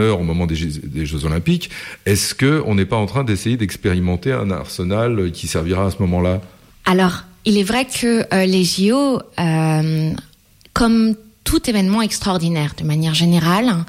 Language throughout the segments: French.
au moment des Jeux Olympiques. Est-ce qu'on n'est pas en train d'essayer d'expérimenter un arsenal qui servira à ce moment-là ? Alors, il est vrai que les JO, comme tout événement extraordinaire de manière générale,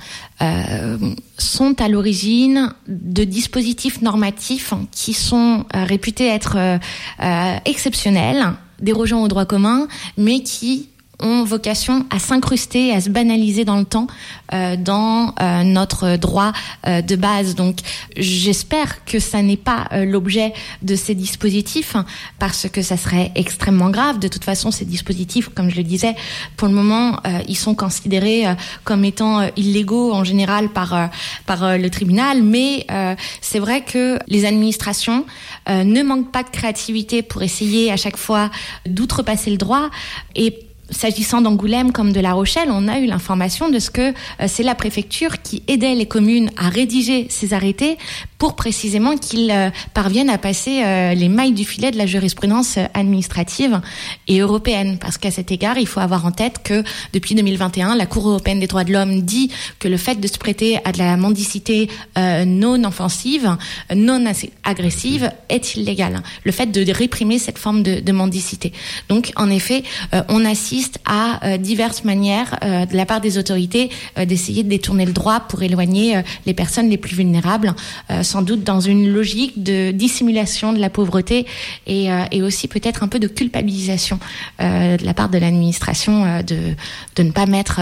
sont à l'origine de dispositifs normatifs qui sont réputés être exceptionnels, dérogeant au droit commun, mais qui ont vocation à s'incruster, à se banaliser dans le temps, dans notre droit de base. Donc, j'espère que ça n'est pas l'objet de ces dispositifs, parce que ça serait extrêmement grave. De toute façon, ces dispositifs, comme je le disais, pour le moment, ils sont considérés comme étant illégaux en général par le tribunal. Mais c'est vrai que les administrations ne manquent pas de créativité pour essayer à chaque fois d'outrepasser le droit. Et s'agissant d'Angoulême comme de La Rochelle, on a eu l'information de ce que c'est la préfecture qui aidait les communes à rédiger ces arrêtés pour précisément qu'ils parviennent à passer les mailles du filet de la jurisprudence administrative et européenne. Parce qu'à cet égard, il faut avoir en tête que depuis 2021, la Cour européenne des droits de l'homme dit que le fait de se prêter à de la mendicité non offensive, non agressive, est illégal. Le fait de réprimer cette forme de mendicité. Donc, en effet, on assiste à diverses manières de la part des autorités d'essayer de détourner le droit pour éloigner les personnes les plus vulnérables, sans doute dans une logique de dissimulation de la pauvreté et aussi peut-être un peu de culpabilisation de la part de l'administration de ne pas mettre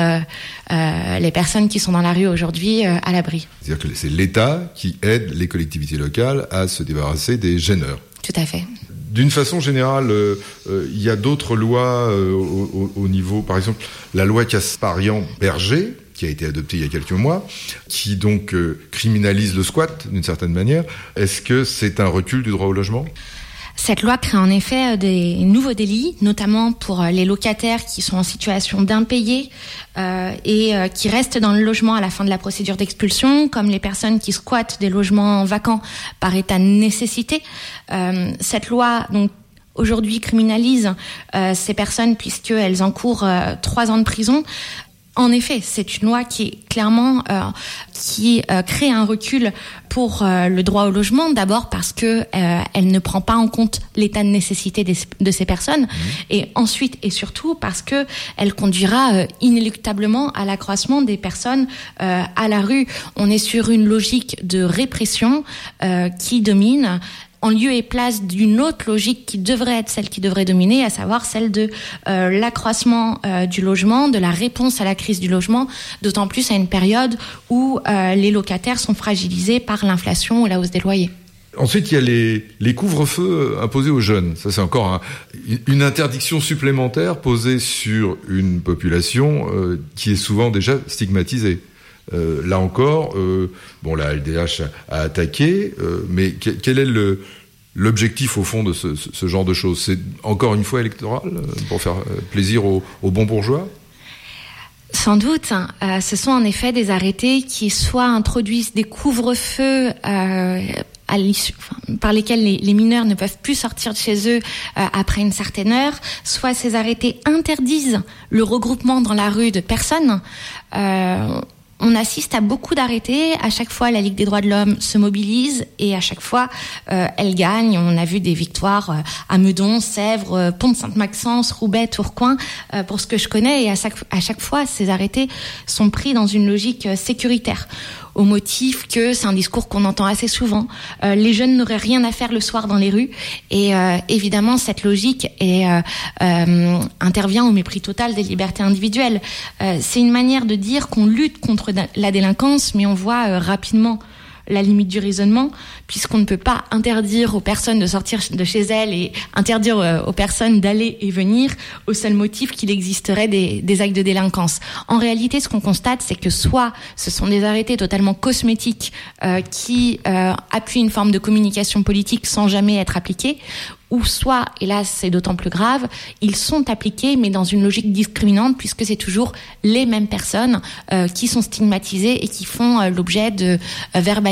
les personnes qui sont dans la rue aujourd'hui à l'abri. C'est-à-dire que c'est l'État qui aide les collectivités locales à se débarrasser des gêneurs. Tout à fait. D'une façon générale, il y a d'autres lois au niveau, par exemple, la loi Kasparian-Berger, qui a été adoptée il y a quelques mois, qui donc criminalise le squat d'une certaine manière. Est-ce que c'est un recul du droit au logement ? Cette loi crée en effet des nouveaux délits, notamment pour les locataires qui sont en situation d'impayés et qui restent dans le logement à la fin de la procédure d'expulsion, comme les personnes qui squattent des logements vacants par état de nécessité. Cette loi, donc, aujourd'hui criminalise ces personnes puisqu'elles encourent 3 ans de prison. En effet, c'est une loi qui est clairement qui crée un recul pour le droit au logement, d'abord parce que elle ne prend pas en compte l'état de nécessité de ces personnes, et ensuite et surtout parce que elle conduira inéluctablement à l'accroissement des personnes à la rue. On est sur une logique de répression qui domine, en lieu et place d'une autre logique qui devrait être celle qui devrait dominer, à savoir celle de l'accroissement du logement, de la réponse à la crise du logement, d'autant plus à une période où les locataires sont fragilisés par l'inflation ou la hausse des loyers. Ensuite, il y a les couvre-feux imposés aux jeunes. Ça, c'est encore une interdiction supplémentaire posée sur une population qui est souvent déjà stigmatisée. Là encore, la LDH a attaqué, mais quel est l'objectif au fond de ce genre de choses ? C'est encore une fois électoral, pour faire plaisir aux bons bourgeois ? Sans doute. Ce sont en effet des arrêtés qui soit introduisent des couvre-feux par lesquels les mineurs ne peuvent plus sortir de chez eux après une certaine heure, soit ces arrêtés interdisent le regroupement dans la rue de personnes. On assiste à beaucoup d'arrêtés. À chaque fois, la Ligue des droits de l'homme se mobilise et à chaque fois, elle gagne. On a vu des victoires à Meudon, Sèvres, Pont-de-Sainte-Maxence, Roubaix, Tourcoing, pour ce que je connais. Et à chaque fois, ces arrêtés sont pris dans une logique sécuritaire, au motif que c'est un discours qu'on entend assez souvent. Les jeunes n'auraient rien à faire le soir dans les rues. Et évidemment, cette logique intervient au mépris total des libertés individuelles. C'est une manière de dire qu'on lutte contre la délinquance, mais on voit rapidement la limite du raisonnement, puisqu'on ne peut pas interdire aux personnes de sortir de chez elles et interdire aux personnes d'aller et venir au seul motif qu'il existerait des actes de délinquance. En réalité, ce qu'on constate, c'est que soit ce sont des arrêtés totalement cosmétiques qui appuient une forme de communication politique sans jamais être appliqués, ou soit, et là c'est d'autant plus grave, ils sont appliqués mais dans une logique discriminante, puisque c'est toujours les mêmes personnes qui sont stigmatisées et qui font l'objet de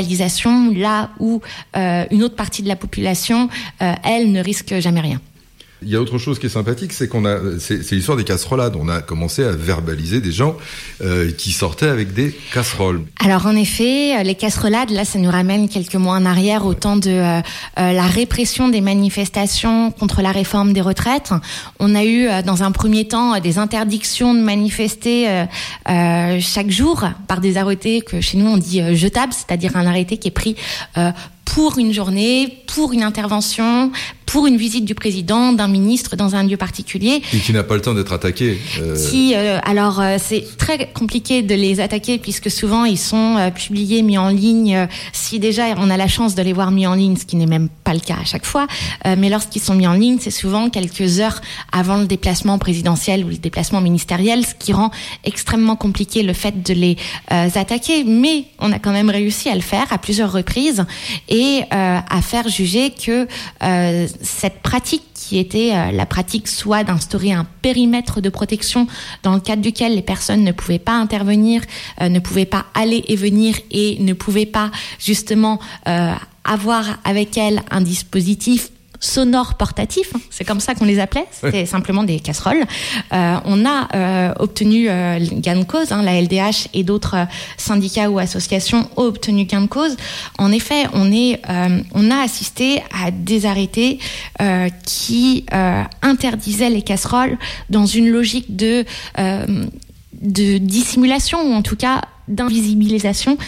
verbalisation, là où une autre partie de la population, elle, ne risque jamais rien. Il y a autre chose qui est sympathique, c'est c'est l'histoire des casserolades. On a commencé à verbaliser des gens qui sortaient avec des casseroles. Alors en effet, les casserolades, là, ça nous ramène quelques mois en arrière au temps de la répression des manifestations contre la réforme des retraites. On a eu dans un premier temps des interdictions de manifester chaque jour par des arrêtés que chez nous on dit jetables, c'est-à-dire un arrêté qui est pris pour une journée, pour une intervention, pour une visite du président, d'un ministre dans un lieu particulier. Et qui n'a pas le temps d'être attaqué. C'est très compliqué de les attaquer puisque souvent ils sont publiés, mis en ligne. Si déjà on a la chance de les voir mis en ligne, ce qui n'est même pas le cas à chaque fois, mais lorsqu'ils sont mis en ligne, c'est souvent quelques heures avant le déplacement présidentiel ou le déplacement ministériel, ce qui rend extrêmement compliqué le fait de les attaquer. Mais on a quand même réussi à le faire à plusieurs reprises et à faire juger que cette pratique qui était la pratique soit d'instaurer un périmètre de protection dans le cadre duquel les personnes ne pouvaient pas intervenir, ne pouvaient pas aller et venir et ne pouvaient pas justement avoir avec elles un dispositif sonore portatif, c'est comme ça qu'on les appelait, c'était simplement des casseroles. On a obtenu gain de cause, la LDH et d'autres syndicats ou associations ont obtenu gain de cause. En effet, on a assisté à des arrêtés qui interdisaient les casseroles dans une logique de dissimulation ou en tout cas d'invisibilisation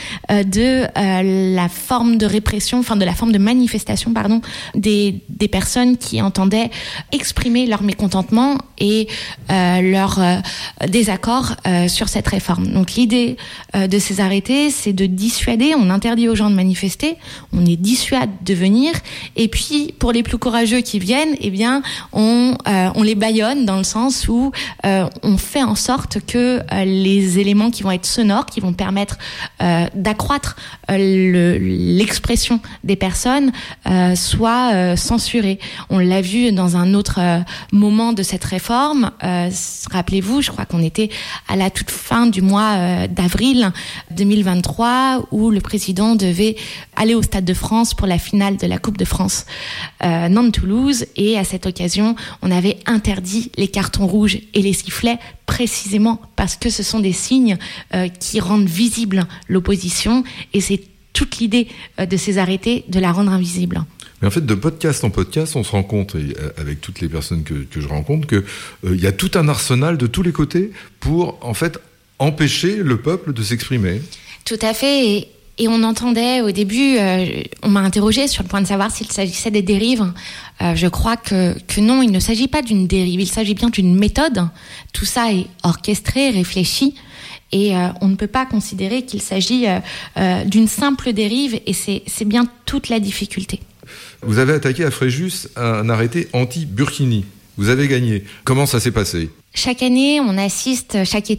de la forme de répression, enfin de la forme de manifestation, des personnes qui entendaient exprimer leur mécontentement et leur désaccord sur cette réforme. Donc l'idée de ces arrêtés, c'est de dissuader, on interdit aux gens de manifester, on les dissuade de venir, et puis pour les plus courageux qui viennent, eh bien on les bâillonne dans le sens où on fait en sorte que les éléments qui vont être sonores, qui vont permettre d'accroître l'expression des personnes soient censurés. On l'a vu dans un autre moment de cette réforme. Rappelez-vous, je crois qu'on était à la toute fin du mois d'avril 2023 où le président devait aller au Stade de France pour la finale de la Coupe de France Nantes-Toulouse, et à cette occasion, on avait interdit les cartons rouges et les sifflets précisément parce que ce sont des signes qui rendent visible l'opposition, et c'est toute l'idée de ces arrêtés, de la rendre invisible. Mais en fait, de podcast en podcast, on se rend compte, avec toutes les personnes que je rencontre, que y a tout un arsenal de tous les côtés pour, en fait, empêcher le peuple de s'exprimer. Tout à fait. Et on entendait au début, on m'a interrogé sur le point de savoir s'il s'agissait des dérives. Je crois que non, il ne s'agit pas d'une dérive, il s'agit bien d'une méthode. Tout ça est orchestré, réfléchi. Et on ne peut pas considérer qu'il s'agit d'une simple dérive, et c'est bien toute la difficulté. Vous avez attaqué à Fréjus un arrêté anti-Burkini. Vous avez gagné. Comment ça s'est passé ? Chaque été, on assiste,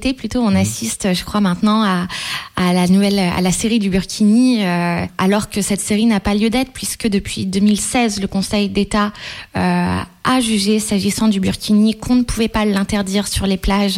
je crois maintenant à la série du Burkini, alors que cette série n'a pas lieu d'être, puisque depuis 2016, le Conseil d'État a jugé, s'agissant du Burkini, qu'on ne pouvait pas l'interdire sur les plages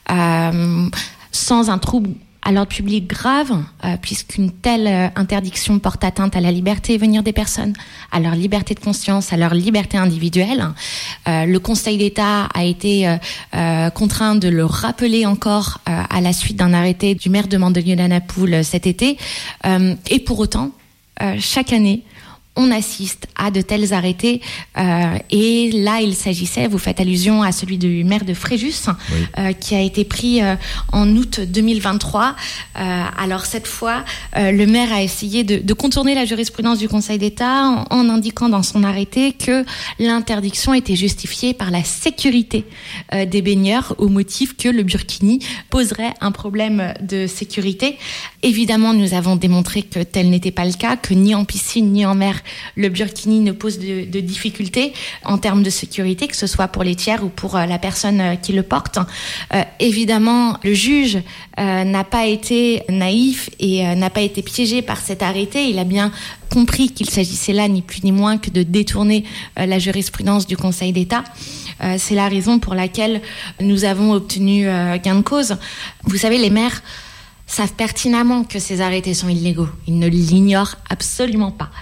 sans un trouble à l'ordre public grave, puisqu'une telle interdiction porte atteinte à la liberté et venir des personnes, à leur liberté de conscience, à leur liberté individuelle. Le Conseil d'État a été contraint de le rappeler encore à la suite d'un arrêté du maire de Mandelieu-la-Napoule cet été. Et pour autant, chaque année, on assiste à de tels arrêtés, et là il s'agissait, vous faites allusion à celui du maire de Fréjus, oui, qui a été pris en août 2023. Alors cette fois, le maire a essayé de contourner la jurisprudence du Conseil d'État en indiquant dans son arrêté que l'interdiction était justifiée par la sécurité des baigneurs, au motif que le Burkini poserait un problème de sécurité. Évidemment, nous avons démontré que tel n'était pas le cas, que ni en piscine ni en mer le Burkini ne pose de difficultés en termes de sécurité, que ce soit pour les tiers ou pour la personne qui le porte. Évidemment, le juge n'a pas été naïf et n'a pas été piégé par cet arrêté. Il a bien compris qu'il s'agissait là ni plus ni moins que de détourner la jurisprudence du Conseil d'État. C'est la raison pour laquelle nous avons obtenu gain de cause. Vous savez, les maires savent pertinemment que ces arrêtés sont illégaux. Ils ne l'ignorent absolument pas.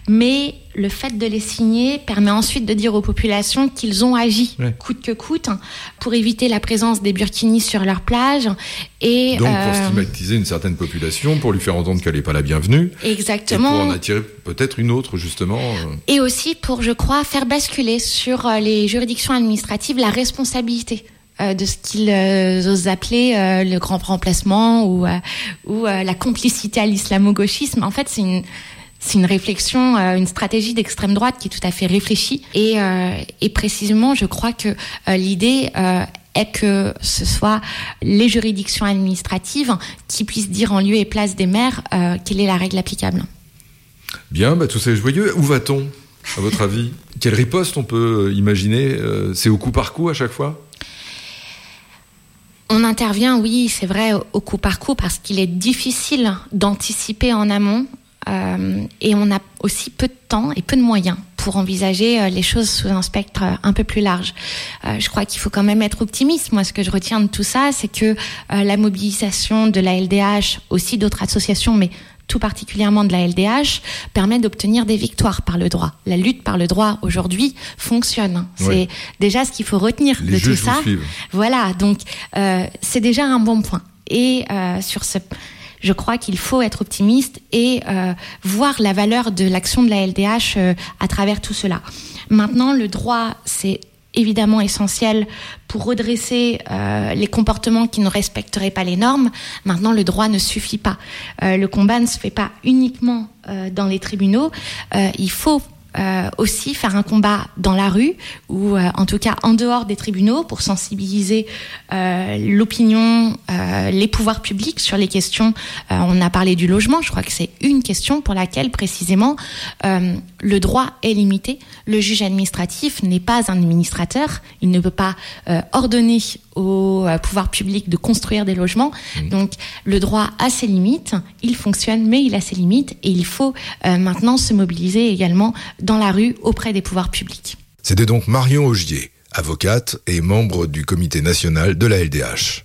mais le fait de les signer permet ensuite de dire aux populations qu'ils ont agi coûte que coûte pour éviter la présence des burkinis sur leur plage. Et donc pour stigmatiser une certaine population, pour lui faire entendre qu'elle n'est pas la bienvenue. Exactement. Et pour en attirer peut-être une autre, justement. Et aussi pour, je crois, faire basculer sur les juridictions administratives la responsabilité de ce qu'ils osent appeler le grand remplacement ou la complicité à l'islamo-gauchisme. En fait, c'est une réflexion, une stratégie d'extrême droite qui est tout à fait réfléchie. Et précisément, je crois que l'idée est que ce soit les juridictions administratives qui puissent dire en lieu et place des maires quelle est la règle applicable. Bien, tout ça est joyeux. Où va-t-on, à votre avis ? Quelle riposte on peut imaginer ? C'est au coup par coup à chaque fois ? On intervient, oui, c'est vrai, au coup par coup, parce qu'il est difficile d'anticiper en amont. Et on a aussi peu de temps et peu de moyens pour envisager les choses sous un spectre un peu plus large. Je crois qu'il faut quand même être optimiste. Moi, ce que je retiens de tout ça, c'est que la mobilisation de la LDH, aussi d'autres associations, mais tout particulièrement de la LDH, permet d'obtenir des victoires par le droit. La lutte par le droit, aujourd'hui, fonctionne. C'est déjà ce qu'il faut retenir de tout ça. Voilà, donc c'est déjà un bon point. Et sur ce... Je crois qu'il faut être optimiste et voir la valeur de l'action de la LDH à travers tout cela. Maintenant, le droit, c'est évidemment essentiel pour redresser les comportements qui ne respecteraient pas les normes. Maintenant, le droit ne suffit pas. Le combat ne se fait pas uniquement dans les tribunaux. Il faut aussi faire un combat dans la rue ou en tout cas en dehors des tribunaux pour sensibiliser l'opinion, les pouvoirs publics sur les questions. On a parlé du logement, je crois que c'est une question pour laquelle précisément le droit est limité. Le juge administratif n'est pas un administrateur, il ne peut pas ordonner au pouvoir public de construire des logements. Donc le droit a ses limites, il fonctionne mais il a ses limites et il faut maintenant se mobiliser également dans la rue auprès des pouvoirs publics. C'était donc Marion Augier, avocate et membre du comité national de la LDH.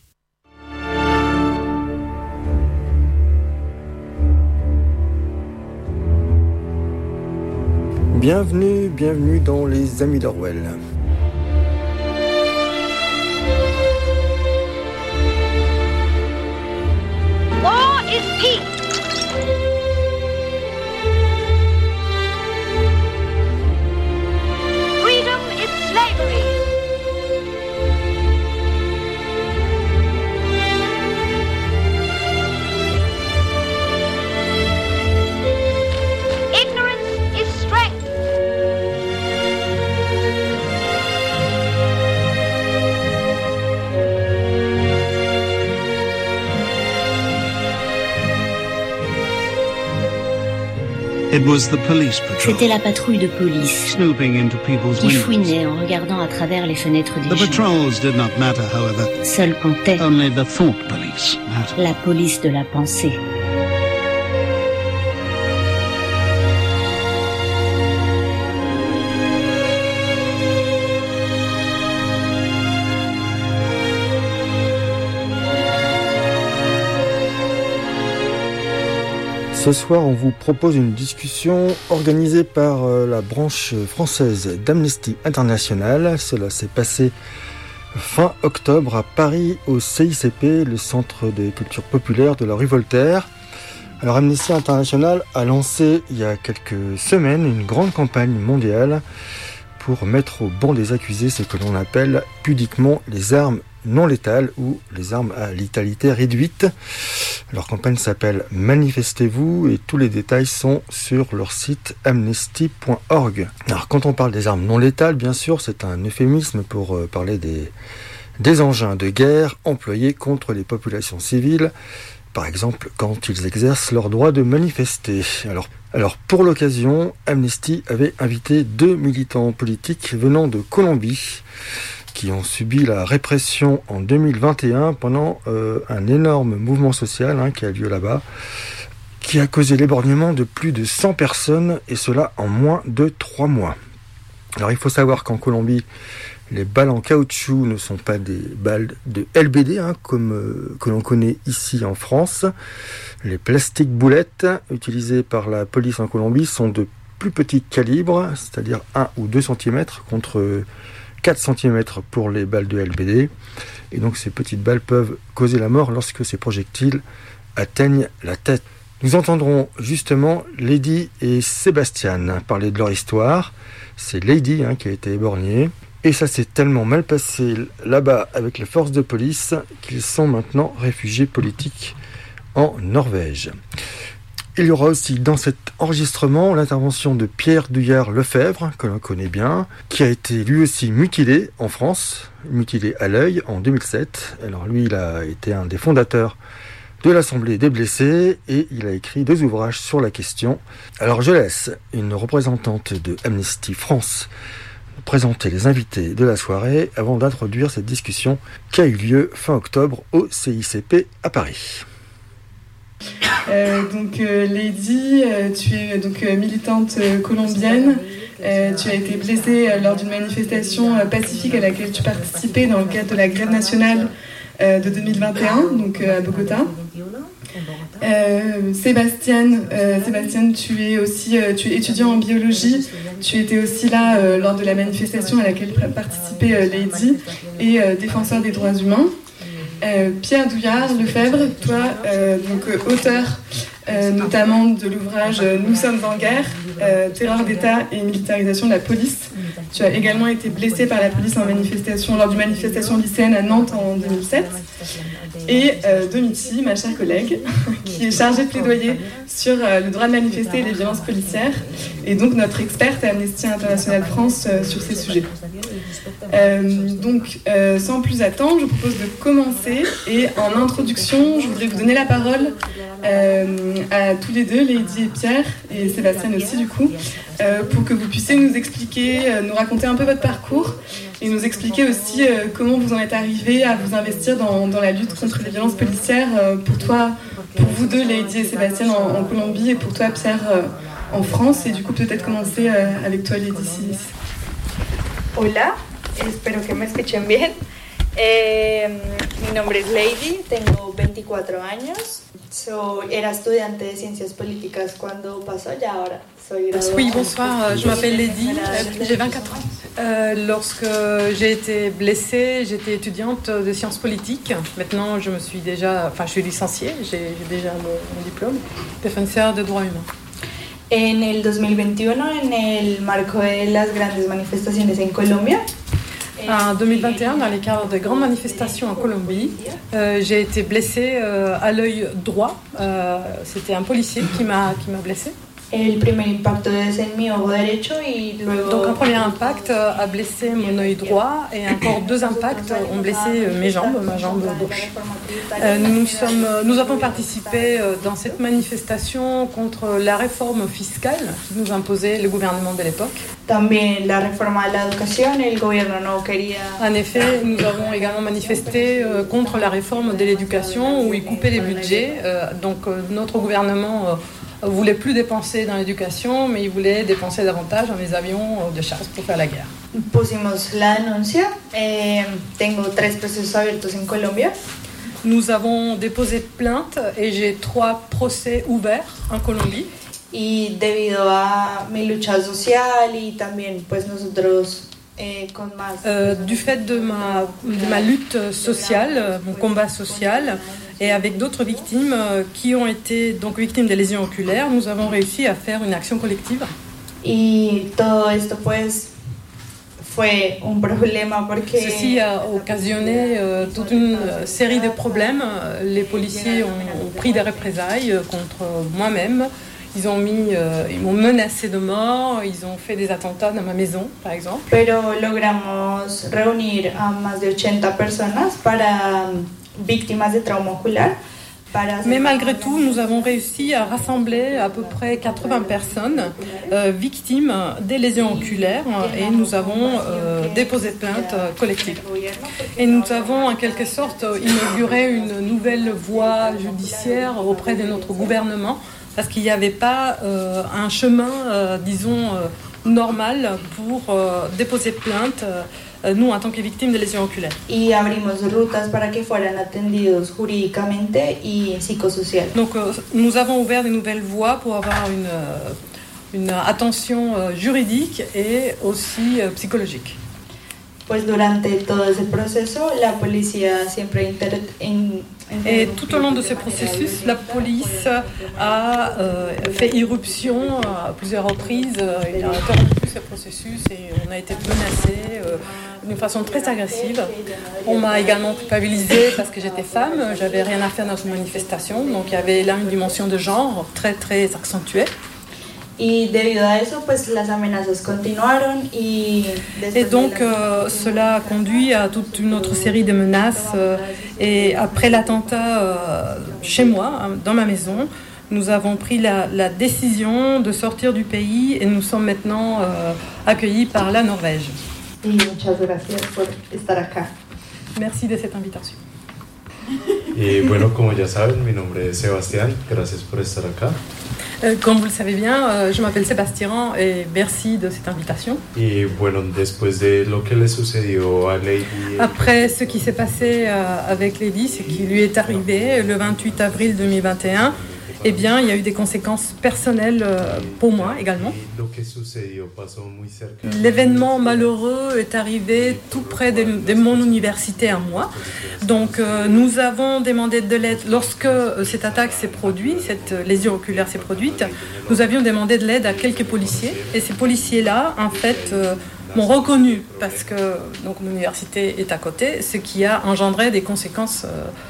Bienvenue dans Les Amis d'Orwell. War is peace. Freedom is slavery. Ignorance is strength. C'était la patrouille de police qui fouinait en regardant à travers les fenêtres des gens. Seul comptait la police de la pensée. Ce soir, on vous propose une discussion organisée par la branche française d'Amnesty International. Cela s'est passé fin octobre à Paris au CICP, le Centre des cultures populaires de la rue Voltaire. Alors Amnesty International a lancé il y a quelques semaines une grande campagne mondiale pour mettre au banc des accusés ce que l'on appelle pudiquement les armes non létales ou les armes à létalité réduite. Leur campagne s'appelle Manifestez-vous et tous les détails sont sur leur site amnesty.org. Alors quand on parle des armes non létales, bien sûr, c'est un euphémisme pour parler des engins de guerre employés contre les populations civiles, par exemple quand ils exercent leur droit de manifester. Alors pour l'occasion, Amnesty avait invité 2 militants politiques venant de Colombie qui ont subi la répression en 2021 pendant un énorme mouvement social qui a lieu là-bas, qui a causé l'éborgnement de plus de 100 personnes, et cela en moins de 3 mois. Alors il faut savoir qu'en Colombie, les balles en caoutchouc ne sont pas des balles de LBD, comme que l'on connaît ici en France. Les plastiques boulettes utilisées par la police en Colombie sont de plus petit calibre, c'est-à-dire 1 ou 2 cm contre 4 cm pour les balles de LBD. Et donc ces petites balles peuvent causer la mort lorsque ces projectiles atteignent la tête. Nous entendrons justement Lady et Sébastien parler de leur histoire. C'est Lady qui a été éborgnée. Et ça s'est tellement mal passé là-bas avec les forces de police qu'ils sont maintenant réfugiés politiques en Norvège. Il y aura aussi dans cet enregistrement l'intervention de Pierre Douillard-Lefebvre, que l'on connaît bien, qui a été lui aussi mutilé en France, mutilé à l'œil en 2007. Alors lui, il a été un des fondateurs de l'Assemblée des blessés et il a écrit 2 ouvrages sur la question. Alors je laisse une représentante de Amnesty France présenter les invités de la soirée avant d'introduire cette discussion qui a eu lieu fin octobre au CICP à Paris. Lady, tu es militante colombienne. Tu as été blessée lors d'une manifestation pacifique à laquelle tu participais dans le cadre de la grève nationale de 2021, à Bogota. Sébastien, tu es étudiant en biologie. Tu étais aussi là lors de la manifestation à laquelle participait Lady et défenseur des droits humains. Pierre Douillard-Lefebvre, toi, auteur notamment de l'ouvrage Nous sommes en guerre, terreur d'État et militarisation de la police. Tu as également été blessé par la police lors d'une manifestation lycéenne à Nantes en 2007. Et Domiti, ma chère collègue, qui est chargée de plaidoyer sur le droit de manifester et les violences policières, et donc notre experte à Amnesty International France sur ces sujets. Sans plus attendre, je vous propose de commencer. Et en introduction, je voudrais vous donner la parole à tous les deux, Lady et Pierre, et Sébastien aussi du coup, pour que vous puissiez nous expliquer, nous raconter un peu votre parcours et nous expliquer aussi comment vous en êtes arrivés à vous investir dans la lutte contre les violences policières, pour vous deux, Lady et Sébastien, en Colombie, et pour toi, Pierre, en France. Et du coup, peut-être commencer avec toi, Lady. Hola, espero que me escuchen bien. Mi nombre es Lady, tengo 24 años. Era estudiante de ciencias políticas cuando pasó, ya ahora soy graduada. Oui, bonsoir, je m'appelle Lady, j'ai 24 ans. Lorsque j'ai été blessée, j'étais étudiante de sciences politiques. Maintenant, je suis licenciée, j'ai déjà mon diplôme, défenseur de droits humains. En el 2021, en el marco de las grandes manifestaciones en Colombia, en 2021, dans les cadres de grandes manifestations en Colombie, j'ai été blessée à l'œil droit. C'était un policier qui m'a blessée. El primer impacto es en mi ojo derecho y luego... Donc un premier impact a blessé mon œil droit et encore 2 impacts ont blessé ma jambe gauche. Nous avons participé dans cette manifestation contre la réforme fiscale qui nous imposait le gouvernement de l'époque. También la reforma de la educación, el gobierno no quería... En effet, nous avons également manifesté contre la réforme de l'éducation où il coupait les budgets. Notre gouvernement voulait plus dépenser dans l'éducation, mais il voulait dépenser davantage dans les avions de chasse pour faire la guerre. Pusimos la denuncia. Tengo 3 procesos abiertos en Colombia. Nous avons déposé plainte et j'ai 3 procès ouverts en Colombie. Y debido a mi lucha social y también pues nosotros du fait de ma lutte sociale, mon combat social, et avec d'autres victimes qui ont été donc victimes des lésions oculaires, nous avons réussi à faire une action collective. Y todo esto pues fue un problema porque ceci a occasionné toute une série de problèmes. Les policiers ont pris des représailles contre moi-même. Ils m'ont menacé de mort, ils ont fait des attentats dans ma maison, par exemple. Pero logramos reunir a más de 80 personas para víctimas de trauma ocular. Mais malgré tout, nous avons réussi à rassembler à peu près 80 personnes victimes des lésions oculaires et nous avons déposé plainte collective. Et nous avons en quelque sorte inauguré une nouvelle voie judiciaire auprès de notre gouvernement parce qu'il n'y avait pas un chemin, normal pour déposer plainte, nous en tant que victimes de lésions oculaires. Y abrimos rutas para que fueran atendidos jurídicamente y psicosocial. Donc nous avons ouvert de nouvelles voies pour avoir une attention juridique et aussi psychologique. Pues durante todo ese proceso, la policía siempre Et tout au long de ce processus, la police a fait irruption à plusieurs reprises. Il a interrompu ce processus et on a été menacés d'une façon très agressive. On m'a également culpabilisée parce que j'étais femme, j'avais rien à faire dans une manifestation, donc il y avait là une dimension de genre très très accentuée. Y debido a eso, pues las amenazas continuaron y donc cela a conduit à toute une autre série de menaces et après l'attentat chez moi, dans ma maison, nous avons pris la décision de sortir du pays et nous sommes maintenant accueillis par la Norvège. Y muchas gracias por estar acá. Merci de cette invitation. Y bueno, como ya saben, mi nombre es Sebastián, gracias por estar acá. Comme vous le savez bien, je m'appelle Sébastien et merci de cette invitation. Y bueno, después de lo que le sucedió a Lady... Après ce qui s'est passé avec Lady, ce qui lui est arrivé le 28 avril 2021, eh bien, il y a eu des conséquences personnelles pour moi également. L'événement malheureux est arrivé tout près de mon université à moi. Donc, nous avons demandé de l'aide. Lorsque cette attaque s'est produite, cette lésion oculaire s'est produite, nous avions demandé de l'aide à quelques policiers. Et ces policiers-là, en fait, m'ont reconnu parce que donc, mon université est à côté, ce qui a engendré des conséquences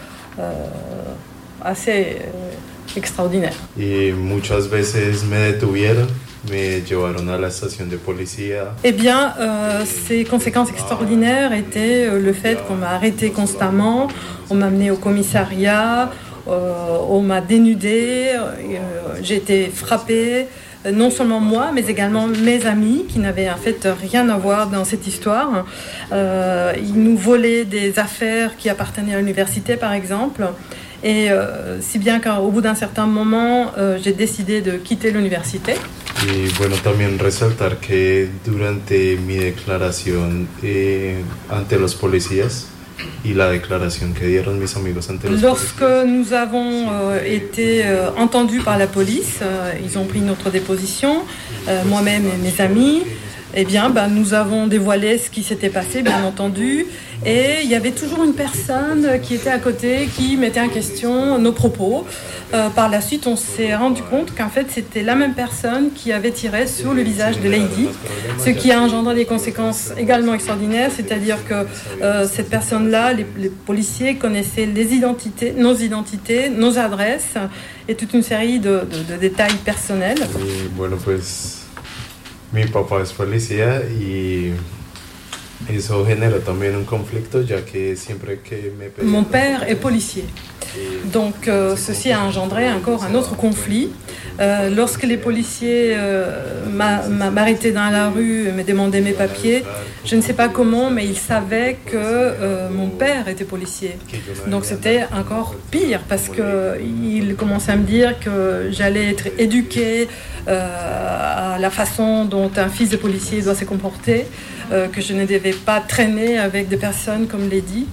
assez... extraordinaire. Y muchas veces me detuvieron, me llevaron a la estación de policía. Eh bien, ces conséquences extraordinaires étaient le fait qu'on m'a arrêté constamment, on m'a amené au commissariat, on m'a dénudé, j'ai été frappée, non seulement moi, mais également mes amis qui n'avaient en fait rien à voir dans cette histoire. Ils nous volaient des affaires qui appartenaient à l'université, par exemple. Et si bien qu'au bout d'un certain moment, j'ai décidé de quitter l'université. Y bueno, también resaltar que durante mi declaración ante los policías y la déclaration que dieron mis amigos ante los Lorsque nous avons été entendus par la police, ils ont pris notre déposition, moi-même et mes amis. Eh bien, nous avons dévoilé ce qui s'était passé, bien entendu. Et il y avait toujours une personne qui était à côté, qui mettait en question nos propos. Par la suite, on s'est rendu compte qu'en fait, c'était la même personne qui avait tiré sur le visage de Lady, ce qui a engendré des conséquences également extraordinaires, c'est-à-dire que cette personne-là, les policiers connaissaient les identités, nos adresses et toute une série de détails personnels. Et bueno, pues, mi papá es policía y eso genera también un conflicto, ya que siempre que me pedían... Mon père est policier. Donc ceci a engendré encore un autre conflit. Lorsque les policiers m'arrêtaient dans la rue et me demandaient mes papiers, je ne sais pas comment, mais ils savaient que mon père était policier. Donc c'était encore pire parce qu'ils commençaient à me dire que j'allais être éduquée à la façon dont un fils de policier doit se comporter, que je ne devais pas traîner avec des personnes comme Lady.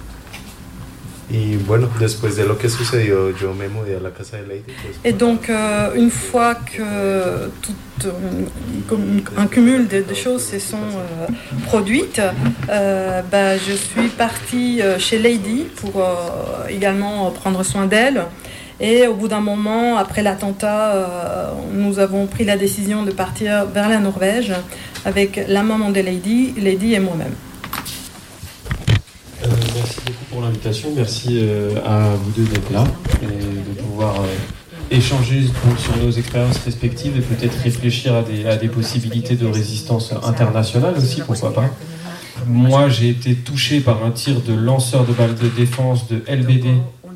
Y bueno, después de lo que sucedió, yo me mudé a la casa de Lady. Et donc, une fois que tout un cumul de choses se sont produites, je suis partie chez Lady pour également prendre soin d'elle. Et au bout d'un moment, après l'attentat, nous avons pris la décision de partir vers la Norvège avec la maman de Lady et moi-même. Merci beaucoup pour l'invitation, merci à vous deux d'être là et de pouvoir échanger sur nos expériences respectives et peut-être réfléchir à des possibilités de résistance internationale aussi, pourquoi pas. Moi, j'ai été touché par un tir de lanceur de balles de défense de LBD,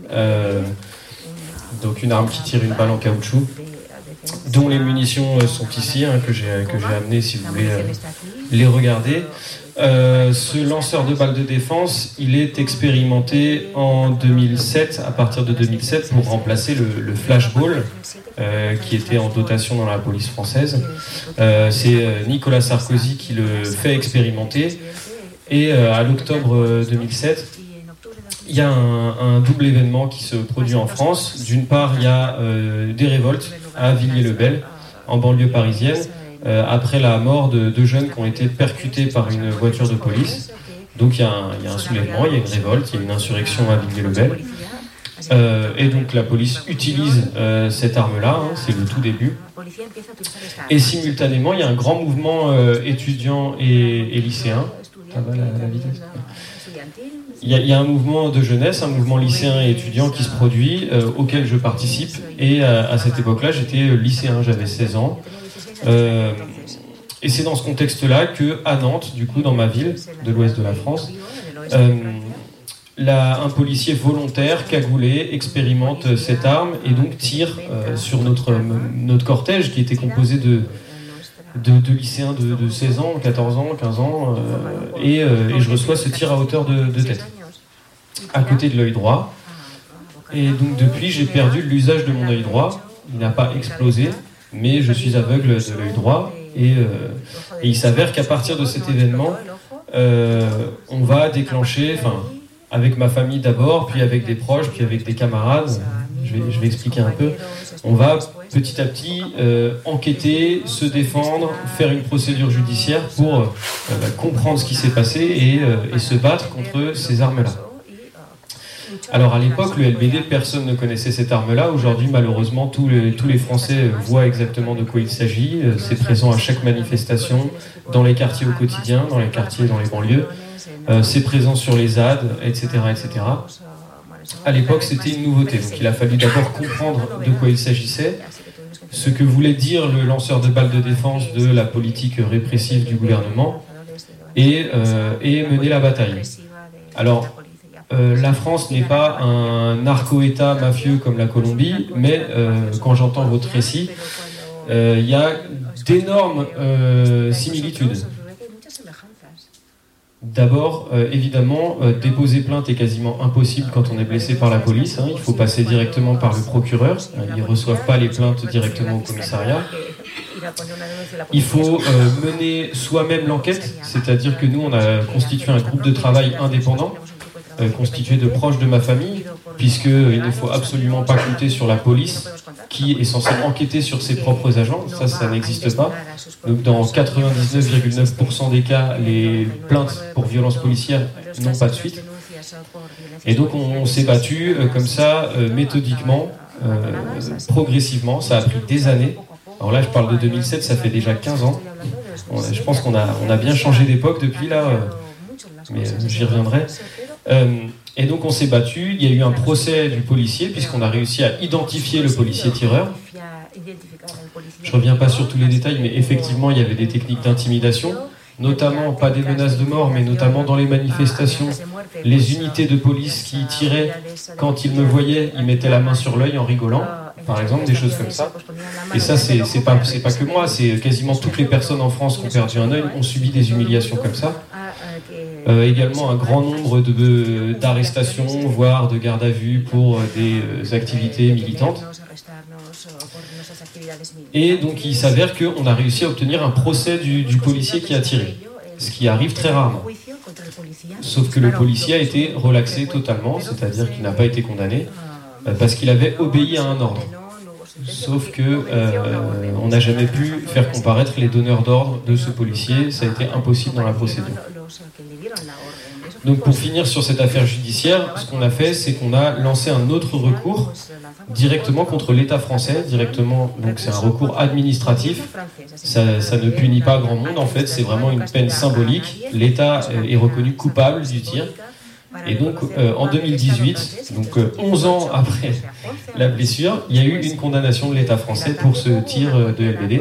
donc une arme qui tire une balle en caoutchouc, dont les munitions sont ici, que j'ai amené si vous voulez les regarder. Ce lanceur de balles de défense, il est expérimenté en 2007, à partir de 2007, pour remplacer le flashball qui était en dotation dans la police française. C'est Nicolas Sarkozy qui le fait expérimenter. Et à l'octobre 2007, il y a un double événement qui se produit en France. D'une part, il y a des révoltes à Villiers-le-Bel, en banlieue parisienne. après la mort de 2 jeunes qui ont été percutés par une voiture de police. Donc il y a un soulèvement, il y a une révolte, il y a une insurrection à Villiers-le-Bel. Et donc la police utilise cette arme-là, c'est le tout début. Et simultanément, il y a un grand mouvement étudiant et lycéen. Ça va la vitesse ? Il y a un mouvement de jeunesse, un mouvement lycéen et étudiant qui se produit, auquel je participe. Et à cette époque-là, j'étais lycéen, j'avais 16 ans. Et c'est dans ce contexte-là qu'à Nantes, du coup, dans ma ville de l'ouest de la France, un policier volontaire, cagoulé, expérimente cette arme et donc tire sur notre cortège qui était composé de lycéens de 16 ans, 14 ans, 15 ans, et je reçois ce tir à hauteur de tête, à côté de l'œil droit. Et donc depuis, j'ai perdu l'usage de mon œil droit. Il n'a pas explosé, mais je suis aveugle de l'œil droit. Et il s'avère qu'à partir de cet événement, on va déclencher, avec ma famille d'abord, puis avec des proches, puis avec des camarades, je vais expliquer un peu, on va petit à petit enquêter, se défendre, faire une procédure judiciaire pour comprendre ce qui s'est passé et se battre contre ces armes-là. Alors à l'époque, le LBD, personne ne connaissait cette arme-là. Aujourd'hui, malheureusement, tous les Français voient exactement de quoi il s'agit. C'est présent à chaque manifestation, dans les quartiers au quotidien, dans les quartiers, dans les banlieues. C'est présent sur les ZAD, etc., etc. À l'époque, c'était une nouveauté. Donc il a fallu d'abord comprendre de quoi il s'agissait, ce que voulait dire le lanceur de balles de défense de la politique répressive du gouvernement, et mener la bataille. Alors, la France n'est pas un narco-État mafieux comme la Colombie, mais quand j'entends votre récit, il y a d'énormes similitudes. D'abord, évidemment, déposer plainte est quasiment impossible quand on est blessé par la police. Il faut passer directement par le procureur. Ils ne reçoivent pas les plaintes directement au commissariat. Il faut mener soi-même l'enquête, c'est-à-dire que nous, on a constitué un groupe de travail indépendant, constitué de proches de ma famille, puisqu'il ne faut absolument pas compter sur la police qui est censée enquêter sur ses propres agents. Ça n'existe pas. Donc dans 99,9% des cas, les plaintes pour violences policières n'ont pas de suite. Et donc on s'est battu comme ça, méthodiquement, progressivement. Ça a pris des années. Alors là, je parle de 2007, ça fait déjà 15 ans. Je pense qu'on a bien changé d'époque depuis là, mais j'y reviendrai. Et donc on s'est battu, il y a eu un procès du policier puisqu'on a réussi à identifier le policier tireur. Je ne reviens pas sur tous les détails, mais effectivement il y avait des techniques d'intimidation, notamment, pas des menaces de mort, mais notamment dans les manifestations, les unités de police qui tiraient, quand ils me voyaient, ils mettaient la main sur l'œil en rigolant, par exemple, des choses comme ça. Et ça, c'est pas que moi, c'est quasiment toutes les personnes en France qui ont perdu un œil ont subi des humiliations comme ça. Également un grand nombre d'arrestations, voire de gardes à vue pour des activités militantes. Et donc il s'avère qu'on a réussi à obtenir un procès du policier qui a tiré, ce qui arrive très rarement. Sauf que le policier a été relaxé totalement, c'est-à-dire qu'il n'a pas été condamné, parce qu'il avait obéi à un ordre. Sauf que on n'a jamais pu faire comparaître les donneurs d'ordre de ce policier, ça a été impossible dans la procédure. Donc pour finir sur cette affaire judiciaire, ce qu'on a fait, c'est qu'on a lancé un autre recours directement contre l'État français, directement, donc c'est un recours administratif, ça ne punit pas grand monde en fait, c'est vraiment une peine symbolique, l'État est reconnu coupable du tir, et donc en 2018, donc 11 ans après la blessure, il y a eu une condamnation de l'État français pour ce tir de LBD,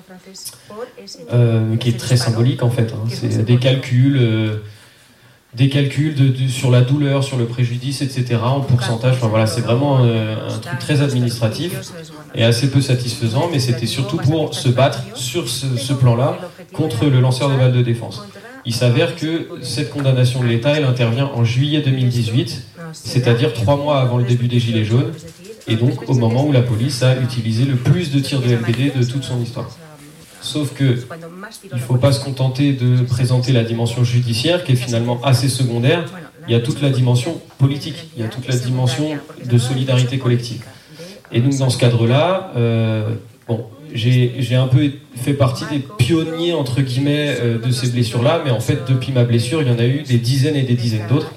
qui est très symbolique en fait, c'est des calculs sur la douleur, sur le préjudice, etc., en pourcentage. Enfin voilà, c'est vraiment un truc très administratif et assez peu satisfaisant, mais c'était surtout pour se battre sur ce plan-là contre le lanceur de balles de défense. Il s'avère que cette condamnation de l'État, elle intervient en juillet 2018, c'est-à-dire 3 mois avant le début des Gilets jaunes, et donc au moment où la police a utilisé le plus de tirs de LBD de toute son histoire. Sauf que il ne faut pas se contenter de présenter la dimension judiciaire, qui est finalement assez secondaire. Il y a toute la dimension politique, il y a toute la dimension de solidarité collective. Et donc dans ce cadre-là, j'ai un peu fait partie des pionniers, entre guillemets, de ces blessures-là, mais en fait, depuis ma blessure, il y en a eu des dizaines et des dizaines d'autres.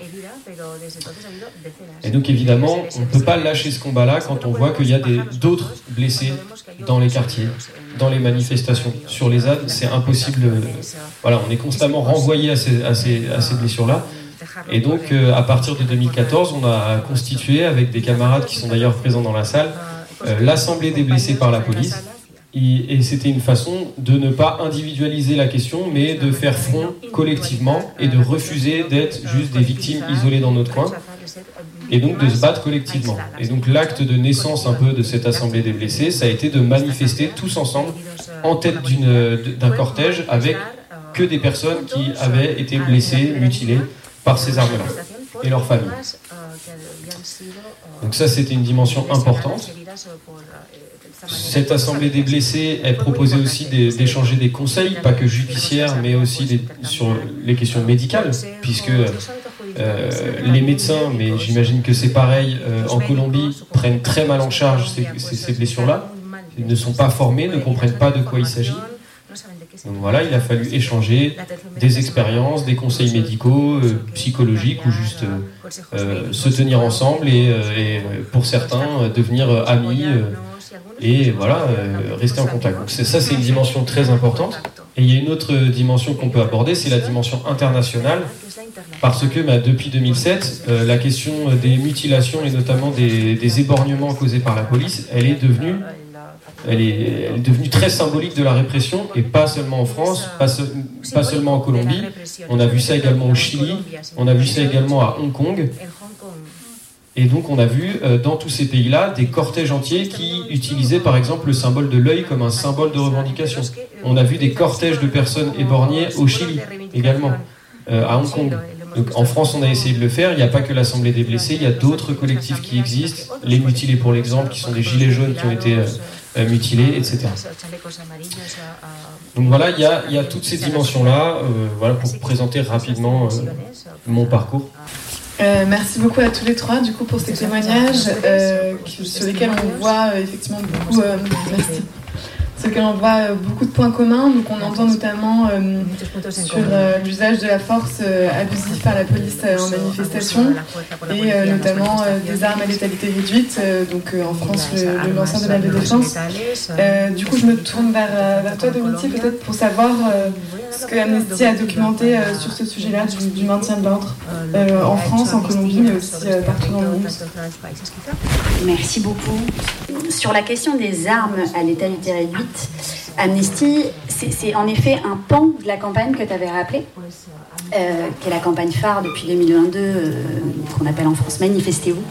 Et donc, évidemment, on ne peut pas lâcher ce combat-là quand on voit qu'il y a d'autres blessés dans les quartiers, dans les manifestations. Sur les ZAD, c'est impossible. Voilà, on est constamment renvoyé à ces blessures-là. Et donc, à partir de 2014, on a constitué, avec des camarades qui sont d'ailleurs présents dans la salle, l'Assemblée des blessés par la police. Et c'était une façon de ne pas individualiser la question, mais de faire front collectivement et de refuser d'être juste des victimes isolées dans notre coin, et donc de se battre collectivement. Et donc l'acte de naissance un peu de cette Assemblée des blessés, ça a été de manifester tous ensemble en tête d'un cortège avec que des personnes qui avaient été blessées, mutilées par ces armes-là et leurs familles. Donc ça, c'était une dimension importante. Cette Assemblée des blessés, elle proposait aussi d'échanger des conseils, pas que judiciaires, mais aussi sur les questions médicales, puisque les médecins, mais j'imagine que c'est pareil en Colombie, prennent très mal en charge ces blessures-là. Ils ne sont pas formés, ne comprennent pas de quoi il s'agit. Donc voilà, il a fallu échanger des expériences, des conseils médicaux, psychologiques, ou juste se tenir ensemble et pour certains devenir amis et voilà, rester en contact. Donc ça, c'est une dimension très importante. Et il y a une autre dimension qu'on peut aborder, c'est la dimension internationale, parce que depuis 2007, la question des mutilations et notamment des éborgnements causés par la police, elle est devenue très symbolique de la répression, et pas seulement en France, pas seulement en Colombie. On a vu ça également au Chili, on a vu ça également à Hong Kong. Et donc on a vu dans tous ces pays-là des cortèges entiers qui utilisaient par exemple le symbole de l'œil comme un symbole de revendication. On a vu des cortèges de personnes éborgnées au Chili également, à Hong Kong. Donc, en France, on a essayé de le faire. Il n'y a pas que l'Assemblée des blessés, il y a d'autres collectifs qui existent. Les mutilés, pour l'exemple, qui sont des gilets jaunes qui ont été mutilés, etc. Donc voilà, il y a toutes ces dimensions-là, voilà, pour présenter rapidement mon parcours. Merci beaucoup à tous les trois du coup pour ces témoignages sur lesquels on voit effectivement beaucoup merci. Sur lesquels on voit beaucoup de points communs. Donc on entend notamment sur l'usage de la force abusive par la police en manifestation et notamment des armes à létalité réduite, donc en France le lanceur de balles de défense. Du coup je me tourne vers toi Domiti, peut-être pour savoir ce que Amnesty a documenté sur ce sujet-là du maintien de l'ordre en France, en Colombie, mais aussi partout dans le monde. Merci beaucoup. Sur la question des armes à létalité réduite, Amnesty, c'est en effet un pan de la campagne que tu avais rappelé, qui est la campagne phare depuis 2022, qu'on appelle en France Manifestez-vous,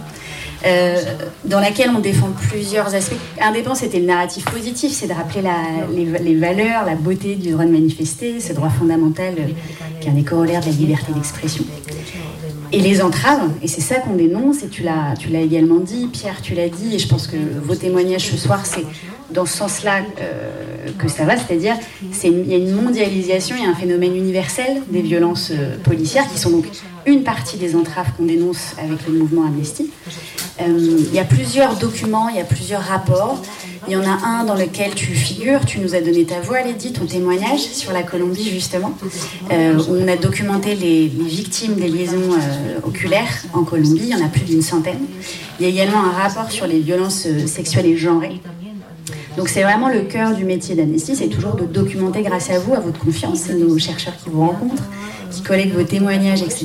dans laquelle on défend plusieurs aspects. Un des pans, c'était le narratif positif, c'est de rappeler les valeurs, la beauté du droit de manifester, ce droit fondamental qui est un des corollaires de la liberté d'expression. Et les entraves, et c'est ça qu'on dénonce, et tu l'as également dit, Pierre, tu l'as dit, et je pense que vos témoignages ce soir, c'est dans ce sens-là que ça va, c'est-à-dire il y a une mondialisation, il y a un phénomène universel des violences policières, qui sont donc une partie des entraves qu'on dénonce avec le mouvement Amnesty. Il y a plusieurs documents, il y a plusieurs rapports. Il y en a un dans lequel tu figures, tu nous as donné ta voix, Lady, ton témoignage sur la Colombie, justement, où on a documenté les victimes des liaisons oculaires en Colombie. Il y en a plus d'une centaine. Il y a également un rapport sur les violences sexuelles et genrées. Donc c'est vraiment le cœur du métier d'Amnesty, c'est toujours de documenter grâce à vous, à votre confiance, c'est nos chercheurs qui vous rencontrent, qui collectent vos témoignages, etc.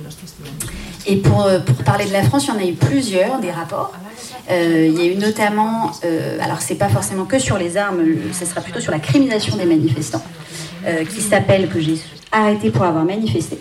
Et pour parler de la France, il y en a eu plusieurs, des rapports. Il y a eu notamment, alors c'est pas forcément que sur les armes, ce sera plutôt sur la criminalisation des manifestants, qui s'appelle, que j'ai arrêté pour avoir manifesté.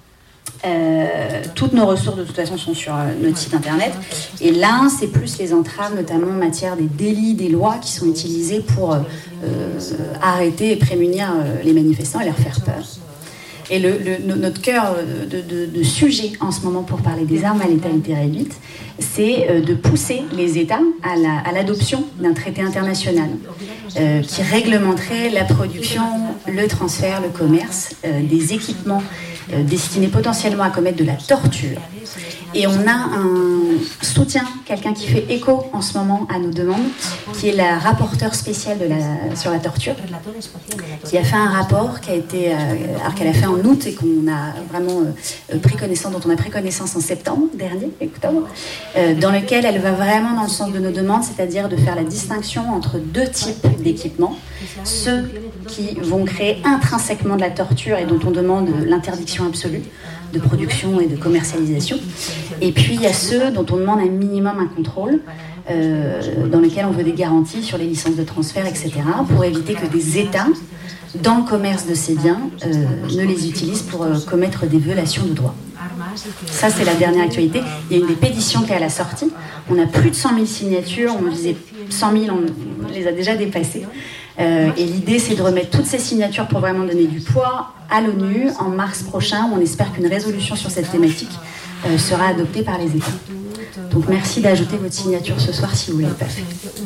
Toutes nos ressources de toute façon sont sur notre site internet, et là c'est plus les entraves, notamment en matière des délits, des lois qui sont utilisées pour arrêter et prémunir les manifestants et leur faire peur. Et notre cœur de sujet en ce moment pour parler des armes à létalité réduite, c'est de pousser les États à l'adoption d'un traité international qui réglementerait la production, le transfert, le commerce des équipements destinés potentiellement à commettre de la torture. Et on a un soutien, quelqu'un qui fait écho en ce moment à nos demandes, qui est la rapporteure spéciale sur la torture, qui a fait un rapport qu'elle a fait en août et qu'on a vraiment dont on a pris connaissance en septembre dernier, octobre, dans lequel elle va vraiment dans le sens de nos demandes, c'est-à-dire de faire la distinction entre deux types d'équipements, ceux qui vont créer intrinsèquement de la torture et dont on demande l'interdiction absolue de production et de commercialisation. Et puis il y a ceux dont on demande un minimum un contrôle, dans lesquels on veut des garanties sur les licences de transfert, etc., pour éviter que des États, dans le commerce de ces biens, ne les utilisent pour commettre des violations de droits. Ça, c'est la dernière actualité. Il y a une des pétitions qui est à la sortie. On a plus de 100 000 signatures. On disait 100 000, on les a déjà dépassées. Et l'idée, c'est de remettre toutes ces signatures pour vraiment donner du poids à l'ONU en mars prochain, où on espère qu'une résolution sur cette thématique sera adoptée par les États. Donc merci d'ajouter votre signature ce soir si vous ne l'avez pas fait.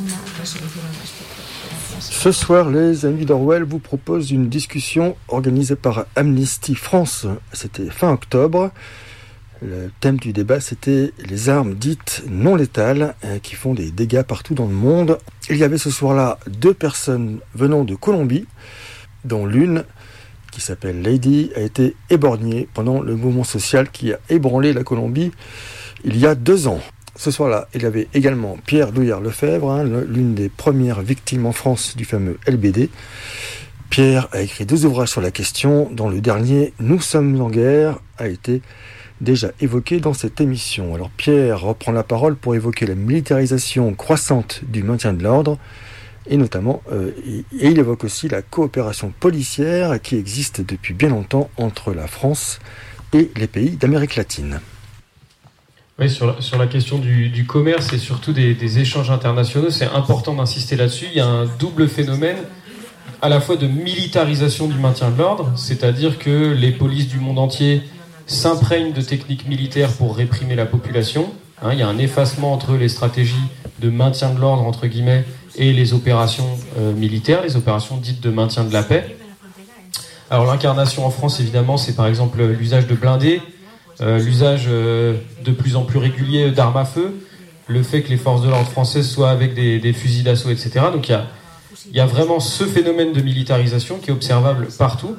Ce soir, les Amis d'Orwell vous proposent une discussion organisée par Amnesty France. C'était fin octobre. Le thème du débat, c'était les armes dites non létales qui font des dégâts partout dans le monde. Il y avait ce soir-là 2 personnes venant de Colombie, dont l'une, qui s'appelle Lady, a été éborgnée pendant le mouvement social qui a ébranlé la Colombie il y a 2 ans. Ce soir-là, il y avait également Pierre Douillard-Lefebvre, l'une des premières victimes en France du fameux LBD. Pierre a écrit 2 ouvrages sur la question, dont le dernier, Nous sommes en guerre, a été déjà évoqué dans cette émission. Alors Pierre reprend la parole pour évoquer la militarisation croissante du maintien de l'ordre, et notamment, et il évoque aussi la coopération policière qui existe depuis bien longtemps entre la France et les pays d'Amérique latine. Oui, sur la question du commerce et surtout des échanges internationaux, c'est important d'insister là-dessus. Il y a un double phénomène, à la fois de militarisation du maintien de l'ordre, c'est-à-dire que les polices du monde entier s'imprègnent de techniques militaires pour réprimer la population. Il y a un effacement entre les stratégies de maintien de l'ordre, entre guillemets, et les opérations militaires, les opérations dites de maintien de la paix. Alors l'incarnation en France, évidemment, c'est par exemple l'usage de blindés, l'usage de plus en plus régulier d'armes à feu, le fait que les forces de l'ordre françaises soient avec des fusils d'assaut, etc. Donc il y a vraiment ce phénomène de militarisation qui est observable partout,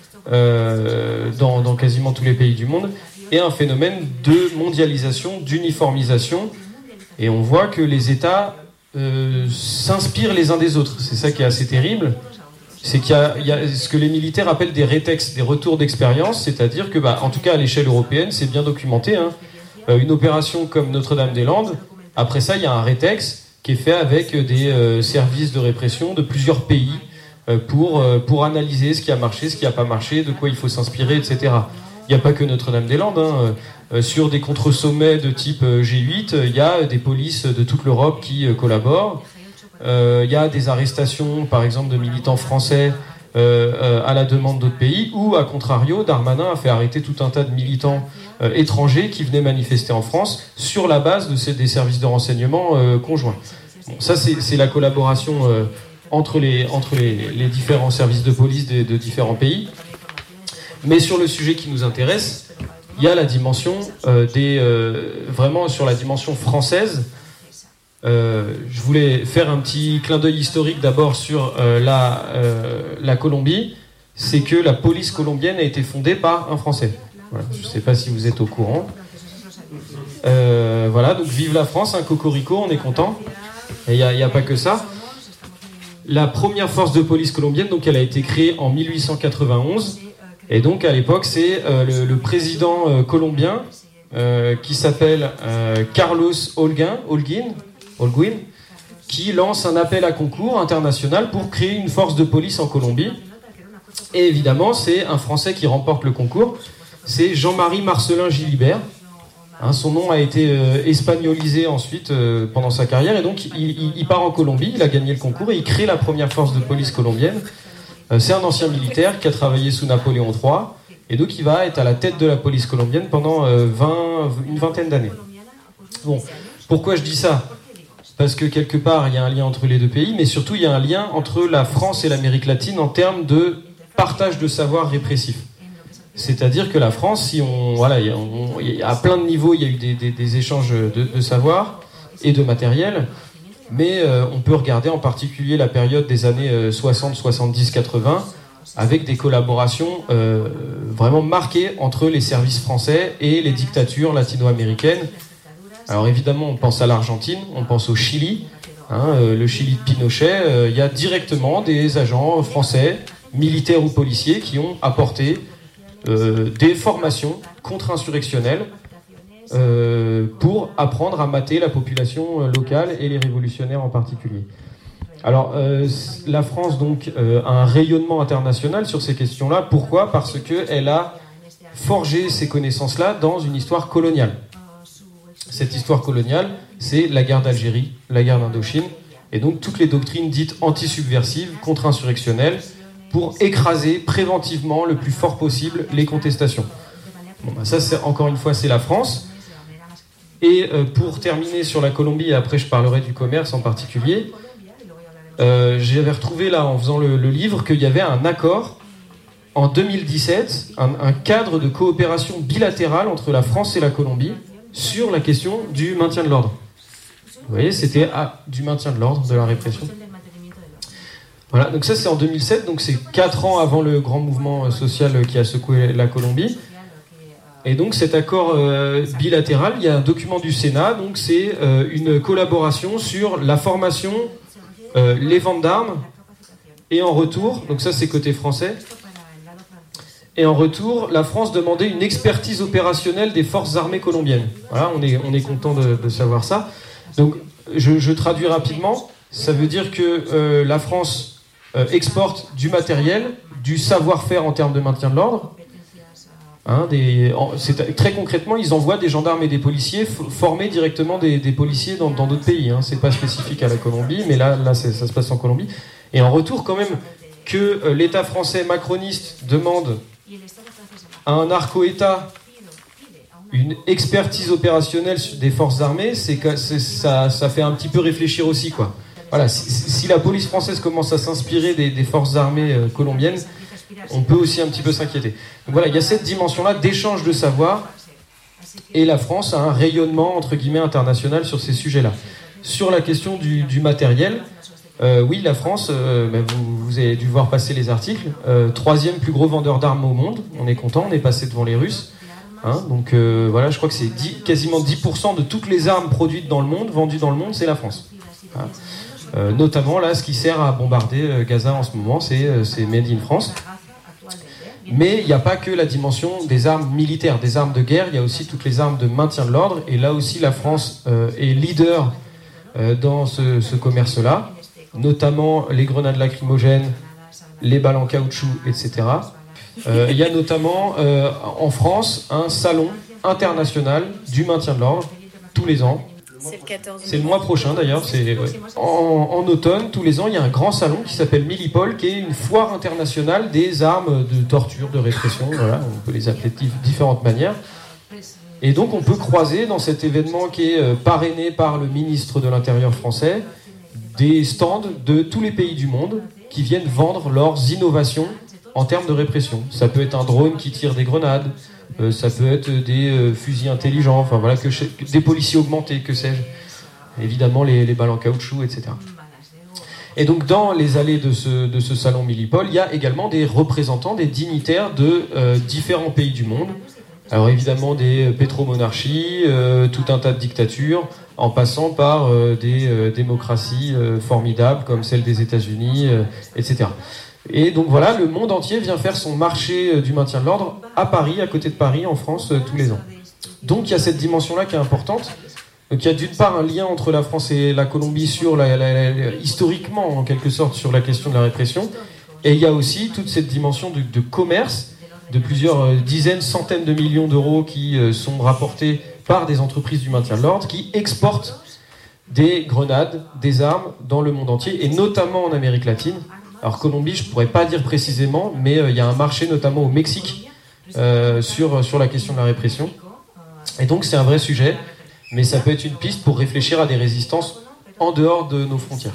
dans quasiment tous les pays du monde, et un phénomène de mondialisation, d'uniformisation. Et on voit que les États s'inspirent les uns des autres. C'est ça qui est assez terrible. C'est qu'il y a ce que les militaires appellent des rétex, des retours d'expérience, c'est-à-dire que, en tout cas à l'échelle européenne, c'est bien documenté. Une opération comme Notre-Dame-des-Landes, après ça, il y a un rétex qui est fait avec des services de répression de plusieurs pays pour analyser ce qui a marché, ce qui n'a pas marché, de quoi il faut s'inspirer, etc. Il n'y a pas que Notre-Dame-des-Landes. Sur des contre-sommets de type G8, il y a des polices de toute l'Europe qui collaborent. Il y a des arrestations, par exemple, de militants français à la demande d'autres pays, ou, à contrario, Darmanin a fait arrêter tout un tas de militants étrangers qui venaient manifester en France sur la base des services de renseignement conjoints. Bon, ça, c'est la collaboration entre les différents services de police de différents pays. Mais sur le sujet qui nous intéresse, il y a la dimension vraiment sur la dimension française. Je voulais faire un petit clin d'œil historique d'abord sur la Colombie. C'est que la police colombienne a été fondée par un Français. Voilà. Je ne sais pas si vous êtes au courant. Voilà, donc vive la France, cocorico, on est content. Et il n'y a pas que ça. La première force de police colombienne, donc, elle a été créée en 1891. Et donc à l'époque, c'est le président colombien qui s'appelle Carlos Holguin, qui lance un appel à concours international pour créer une force de police en Colombie. Et évidemment, c'est un Français qui remporte le concours, c'est Jean-Marie Marcelin Gilibert. Son nom a été espagnolisé ensuite pendant sa carrière, et donc il part en Colombie, il a gagné le concours et il crée la première force de police colombienne. C'est un ancien militaire qui a travaillé sous Napoléon III, et donc il va être à la tête de la police colombienne pendant une vingtaine d'années. Bon, pourquoi je dis ça ? Parce que quelque part, il y a un lien entre les deux pays, mais surtout il y a un lien entre la France et l'Amérique latine en termes de partage de savoir répressif. C'est-à-dire que la France, il y a à plein de niveaux, il y a eu des échanges de savoir et de matériel, mais on peut regarder en particulier la période des années 60, 70, 80, avec des collaborations vraiment marquées entre les services français et les dictatures latino-américaines. Alors évidemment, on pense à l'Argentine, on pense au Chili, le Chili de Pinochet, il y a directement des agents français, militaires ou policiers, qui ont apporté des formations contre-insurrectionnelles pour apprendre à mater la population locale et les révolutionnaires en particulier. Alors, la France donc a un rayonnement international sur ces questions-là. Pourquoi ? Parce qu'elle a forgé ces connaissances-là dans une histoire coloniale. Cette histoire coloniale, c'est la guerre d'Algérie, la guerre d'Indochine, et donc toutes les doctrines dites anti-subversives, contre-insurrectionnelles, pour écraser préventivement le plus fort possible les contestations. Bon, ça, encore une fois, c'est la France. Et pour terminer sur la Colombie, et après je parlerai du commerce en particulier, j'avais retrouvé là, en faisant le livre, qu'il y avait un accord en 2017, un cadre de coopération bilatérale entre la France et la Colombie sur la question du maintien de l'ordre. Vous voyez, c'était du maintien de l'ordre, de la répression. Voilà, donc ça c'est en 2007, donc c'est 4 ans avant le grand mouvement social qui a secoué la Colombie. Et donc cet accord bilatéral, il y a un document du Sénat, donc c'est une collaboration sur la formation, les ventes d'armes, et en retour, donc ça c'est côté français, et en retour, la France demandait une expertise opérationnelle des forces armées colombiennes. Voilà, on est content de savoir ça. Donc je traduis rapidement, ça veut dire que la France exporte du matériel, du savoir-faire en termes de maintien de l'ordre. Très concrètement, ils envoient des gendarmes et des policiers former directement des policiers dans d'autres pays. C'est pas spécifique à la Colombie, mais là ça se passe en Colombie. Et en retour, quand même, que l'État français macroniste demande à un narco-État une expertise opérationnelle des forces armées, ça fait un petit peu réfléchir aussi, quoi. Voilà, si la police française commence à s'inspirer des forces armées colombiennes, on peut aussi un petit peu s'inquiéter. Donc voilà, il y a cette dimension-là d'échange de savoir, et la France a un rayonnement, entre guillemets, international sur ces sujets-là. Sur la question du matériel, oui, la France, vous avez dû voir passer les articles, 3e plus gros vendeur d'armes au monde, on est content, on est passé devant les Russes. Donc voilà, je crois que c'est quasiment 10% de toutes les armes produites dans le monde, vendues dans le monde, c'est la France. Notamment là, ce qui sert à bombarder Gaza en ce moment, c'est Made in France. Mais il n'y a pas que la dimension des armes militaires, des armes de guerre, il y a aussi toutes les armes de maintien de l'ordre, et là aussi la France est leader dans ce commerce-là, notamment les grenades lacrymogènes, les balles en caoutchouc, etc. Il y a notamment en France un salon international du maintien de l'ordre tous les ans. C'est le mois prochain d'ailleurs. En automne, tous les ans, il y a un grand salon qui s'appelle Millipol, qui est une foire internationale des armes de torture, de répression. Voilà, on peut les appeler de différentes manières. Et donc on peut croiser dans cet événement qui est parrainé par le ministre de l'Intérieur français des stands de tous les pays du monde qui viennent vendre leurs innovations en termes de répression. Ça peut être un drone qui tire des grenades, ça peut être des fusils intelligents, enfin voilà, des policiers augmentés, que sais-je. Évidemment les balles en caoutchouc, etc. Et donc dans les allées de ce salon Millipol, il y a également des représentants, des dignitaires de différents pays du monde. Alors évidemment des pétromonarchies, tout un tas de dictatures, en passant par des démocraties formidables comme celle des États-Unis, etc. Et donc voilà, le monde entier vient faire son marché du maintien de l'ordre à Paris, à côté de Paris, en France, tous les ans. Donc il y a cette dimension-là qui est importante. Donc il y a d'une part un lien entre la France et la Colombie sur historiquement, en quelque sorte, sur la question de la répression. Et il y a aussi toute cette dimension de commerce, de plusieurs dizaines, centaines de millions d'euros qui sont rapportés par des entreprises du maintien de l'ordre, qui exportent des grenades, des armes dans le monde entier, et notamment en Amérique latine. Alors Colombie, je ne pourrais pas dire précisément, mais il y a un marché notamment au Mexique sur la question de la répression. Et donc c'est un vrai sujet, mais ça peut être une piste pour réfléchir à des résistances en dehors de nos frontières.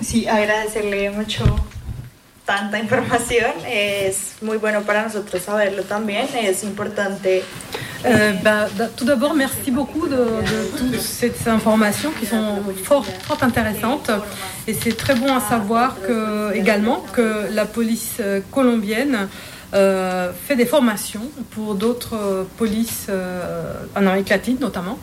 Sí, agradecerle mucho tanta información. Es muy bueno para nosotros saberlo también. Es importante. Tout d'abord, merci beaucoup de toutes ces informations qui sont fort intéressantes. Et c'est très bon à savoir également que la police colombienne fait des formations pour d'autres polices en Amérique latine notamment.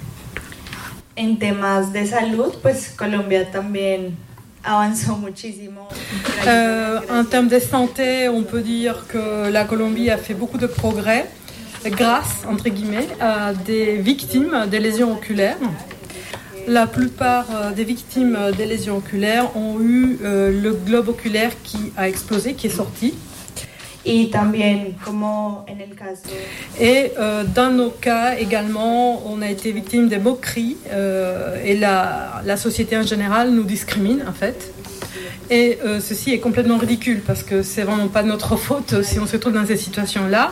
En temas de salud, pues Colombia también avanzó muchísimo. En termes de santé, on peut dire que la Colombie a fait beaucoup de progrès grâce, entre guillemets, à des victimes des lésions oculaires. La plupart des victimes des lésions oculaires ont eu le globe oculaire qui a explosé, qui est sorti. Y también, como en el caso... Et dans nos cas également, on a été victime des moqueries et la société en général nous discrimine en fait. Et ceci est complètement ridicule parce que c'est vraiment pas de notre faute si on se trouve dans ces situations-là.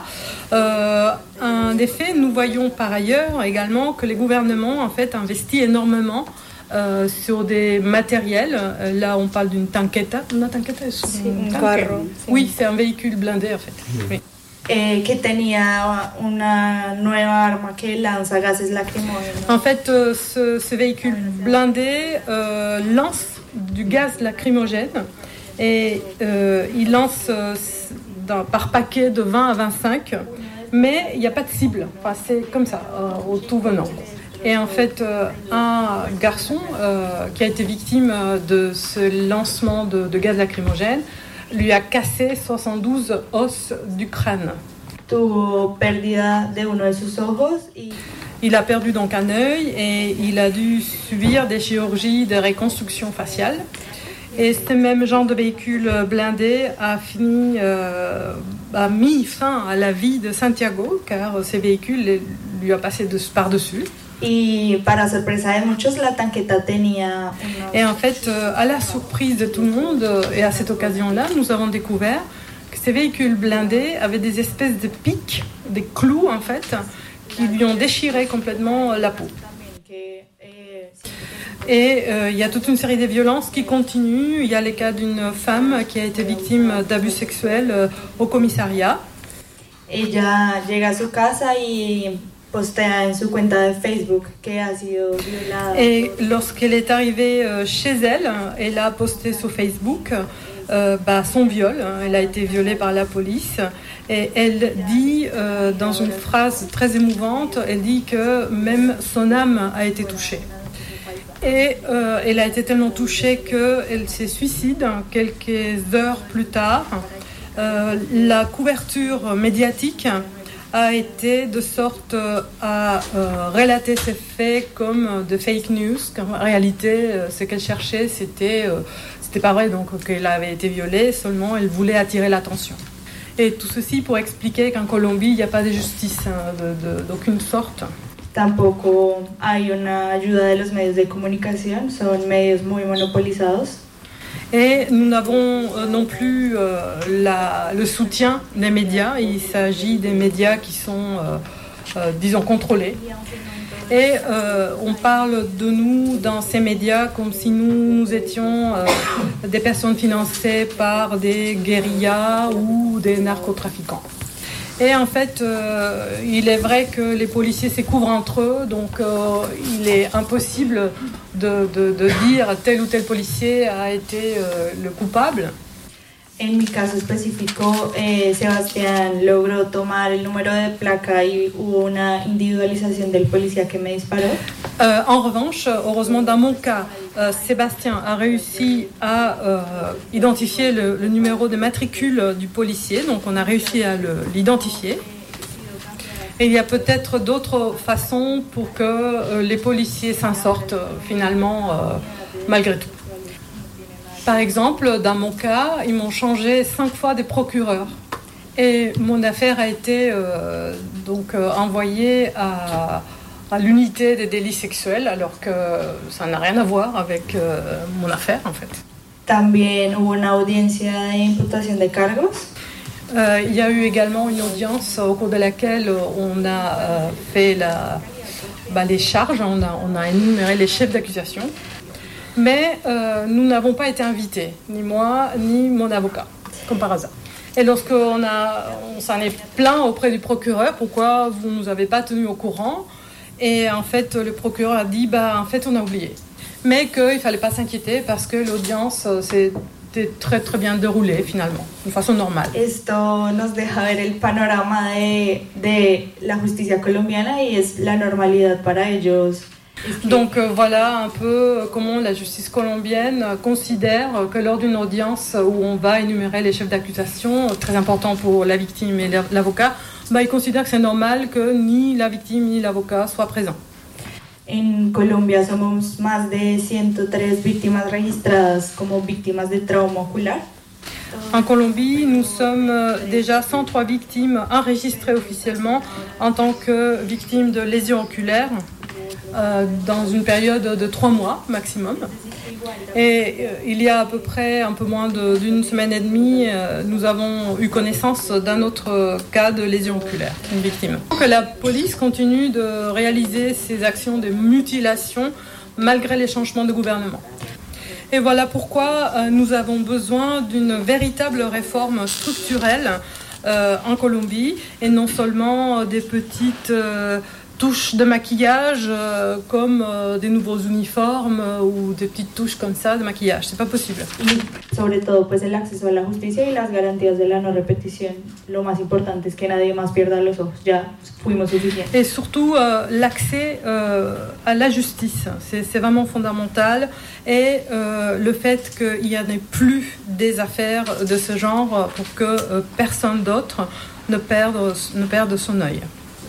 En effet, nous voyons par ailleurs également que les gouvernements en fait investissent énormément sur des matériels. Là, on parle d'une tanqueta. Una tanqueta es un carro. Oui, c'est un véhicule blindé en fait. Oui. Que tenía una nueva arma que lanza gases lacrimógenos. En fait, ce véhicule blindé lance du gaz lacrymogène et il lance par paquet de 20 à 25, mais il n'y a pas de cible. Enfin, c'est comme ça, au tout venant. Et en fait, un garçon qui a été victime de ce lancement de gaz lacrymogène lui a cassé 72 os du crâne. Tuvo pérdida de uno de sus ojos y... Il a perdu donc un œil et il a dû subir des chirurgies de reconstruction faciale. Et ce même genre de véhicule blindé a mis fin à la vie de Santiago, car ces véhicules lui a passé par-dessus. Y para sorpresa de muchos, la tanqueta tenía... Et en fait, à la surprise de tout le monde, et à cette occasion-là, nous avons découvert que ces véhicules blindés avaient des espèces de pics, des clous en fait, qui lui ont déchiré complètement la peau. Et il y a toute une série de violences qui continuent. Il y a les cas d'une femme qui a été victime d'abus sexuels au commissariat. Ella llega a su casa y postea en su cuenta de Facebook que ha sido violada. Et lorsqu'elle est arrivée chez elle, elle a posté sur Facebook son viol. Elle a été violée par la police. Et elle dit, dans une phrase très émouvante, elle dit que même son âme a été touchée. Et elle a été tellement touchée qu'elle s'est suicide quelques heures plus tard. La couverture médiatique a été de sorte à relater ces faits comme de fake news. En réalité, ce qu'elle cherchait, c'était pas vrai, donc qu'elle avait été violée, seulement elle voulait attirer l'attention. Et tout ceci pour expliquer qu'en Colombie, il n'y a pas de justice d'aucune sorte. Tampoco hay una ayuda de los medios de comunicación, son medios muy monopolizados. Et nous n'avons non plus le soutien des médias. Il s'agit des médias qui sont, disons, contrôlés. Et on parle de nous dans ces médias comme si nous étions des personnes financées par des guérillas ou des narcotrafiquants. Et en fait, il est vrai que les policiers se couvrent entre eux, donc il est impossible de dire tel ou tel policier a été le coupable. En mi caso específico, Sebastián logró tomar el número de placa y hubo una individualización del policía que me disparó. En revanche, heureusement dans mon cas, Sébastien a réussi à identifier le numéro de matricule du policier, donc on a réussi à l'identifier. Et il y a peut-être d'autres façons pour que les policiers s'en sortent finalement malgré tout. Par exemple, dans mon cas, ils m'ont changé 5 fois de procureur. Et mon affaire a été envoyée à l'unité des délits sexuels, alors que ça n'a rien à voir avec mon affaire, en fait. También hubo una audiencia de imputación de cargos. Il y a eu également une audience au cours de laquelle on a fait les charges, on a énuméré les chefs d'accusation. Mais nous n'avons pas été invités, ni moi, ni mon avocat, comme par hasard. Et lorsqu'on s'en est plaint auprès du procureur, pourquoi vous ne nous avez pas tenus au courant? Et en fait, le procureur a dit, en fait, on a oublié. Mais qu'il ne fallait pas s'inquiéter parce que l'audience s'est très très bien déroulée finalement, de façon normale. Esto nos deja ver el panorama de la justicia colombiana y es la normalidad para ellos. Donc voilà un peu comment la justice colombienne considère que lors d'une audience où on va énumérer les chefs d'accusation, très important pour la victime et l'avocat, ils considèrent que c'est normal que ni la victime ni l'avocat soient présents. En Colombia somos más de 103 víctimas registradas como víctimas de trauma ocular. En Colombie, nous sommes déjà 103 victimes enregistrées officiellement en tant que victimes de lésions oculaires dans une période de 3 mois maximum. Et il y a à peu près un peu moins d'une semaine et demie, nous avons eu connaissance d'un autre cas de lésion oculaire, une victime. Que la police continue de réaliser ces actions de mutilation malgré les changements de gouvernement. Et voilà pourquoi nous avons besoin d'une véritable réforme structurelle en Colombie et non seulement des petites touches de maquillage comme des nouveaux uniformes ou des petites touches comme ça de maquillage. C'est pas possible. Y sobre todo pues el acceso a la justicia y las garantías de la no repetición. Lo más importante es que nadie más pierda los ojos. Ya fuimos suficientes. Et surtout l'accès à la justice. C'est vraiment fondamental. Et le fait qu'il n'y en ait plus des affaires de ce genre pour que personne d'autre ne perde son œil.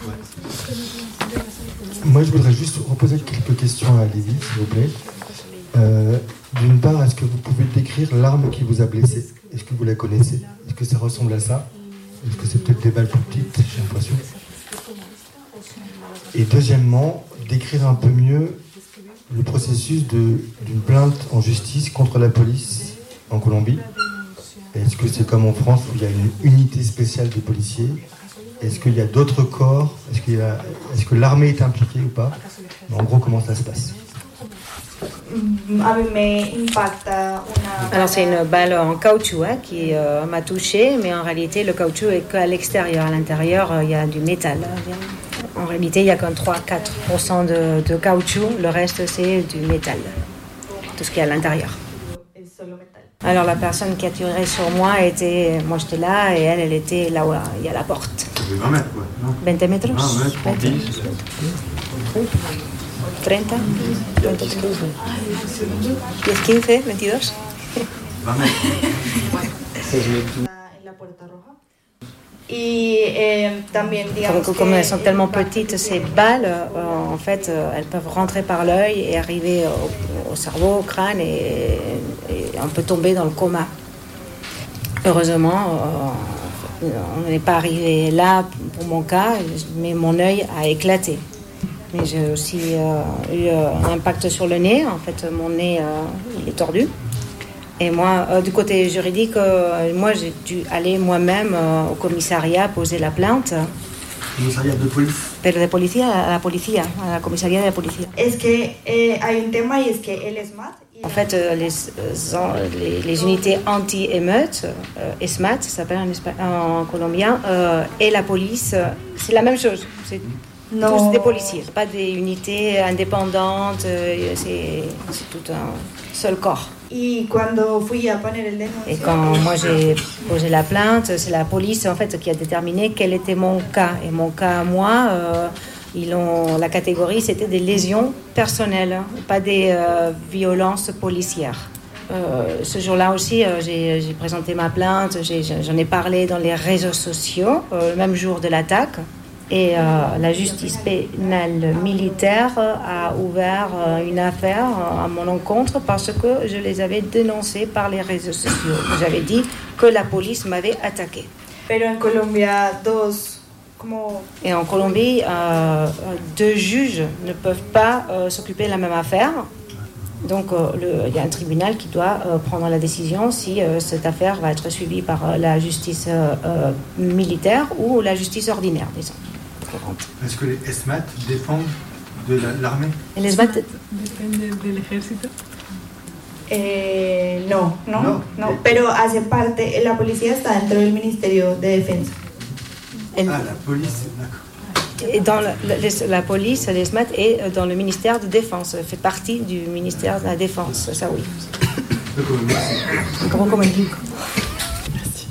Moi, je voudrais juste reposer quelques questions à Lévi, s'il vous plaît. D'une part, est-ce que vous pouvez décrire l'arme qui vous a blessé? Est-ce que vous la connaissez? Est-ce que ça ressemble à ça? Est-ce que c'est peut-être des balles plus petites, j'ai l'impression? Et deuxièmement, décrire un peu mieux le processus d'une plainte en justice contre la police en Colombie. Est-ce que c'est comme en France où il y a une unité spéciale des policiers? Est-ce qu'il y a d'autres corps? Est-ce que l'armée est impliquée ou pas? En gros, comment ça se passe? Alors c'est une balle en caoutchouc qui m'a touchée, mais en réalité le caoutchouc est qu'à l'extérieur. À l'intérieur, il y a du métal. En réalité, il n'y a qu'un 3-4% de caoutchouc, le reste c'est du métal, tout ce qui est à l'intérieur. Alors la personne qui a tiré sur moi moi j'étais là et elle était là où il y a la porte. 20 mètres quoi, non? 20 metros? 20 mètres, 20, 30, 23, 10, 15, 22. 20 mètres. Comme elles sont tellement petites, ces balles, en fait, elles peuvent rentrer par l'œil et arriver au cerveau, au crâne, et on peut tomber dans le coma. Heureusement, on n'est pas arrivé là pour mon cas, mais mon œil a éclaté. Mais j'ai aussi eu un impact sur le nez. En fait, mon nez il est tordu. Et moi, du côté juridique, moi j'ai dû aller moi-même au commissariat poser la plainte. Commissariat de police? Pero de policía, a la comisaría de la policía. Es que hay un tema y es que el SMAT. En fait, les unités anti-émeutes, SMAT, ça s'appelle en colombien, et la police, c'est la même chose. C'est tous des policiers, pas des unités indépendantes, c'est tout un seul corps. Et quand moi j'ai posé la plainte, c'est la police en fait qui a déterminé quel était mon cas. Et mon cas, moi, la catégorie c'était des lésions personnelles, pas des violences policières. Ce jour-là aussi, j'ai présenté ma plainte, j'en ai parlé dans les réseaux sociaux, le même jour de l'attaque. Et la justice pénale militaire a ouvert une affaire à mon encontre parce que je les avais dénoncés par les réseaux sociaux. J'avais dit que la police m'avait attaqué. Et en Colombie, 2 juges ne peuvent pas s'occuper de la même affaire. Donc il y a un tribunal qui doit prendre la décision si cette affaire va être suivie par la justice militaire ou la justice ordinaire, disons. Est-ce que les SMAT dépendent de l'armée? Les SMAT dépendent de l'ejército. No. Pero hace parte, la policía está dentro del Ministerio de Defensa. La police, d'accord. Et dans la police, l'ESMAT est dans le ministère de Défense, fait partie du ministère de la Défense, ça oui. Merci.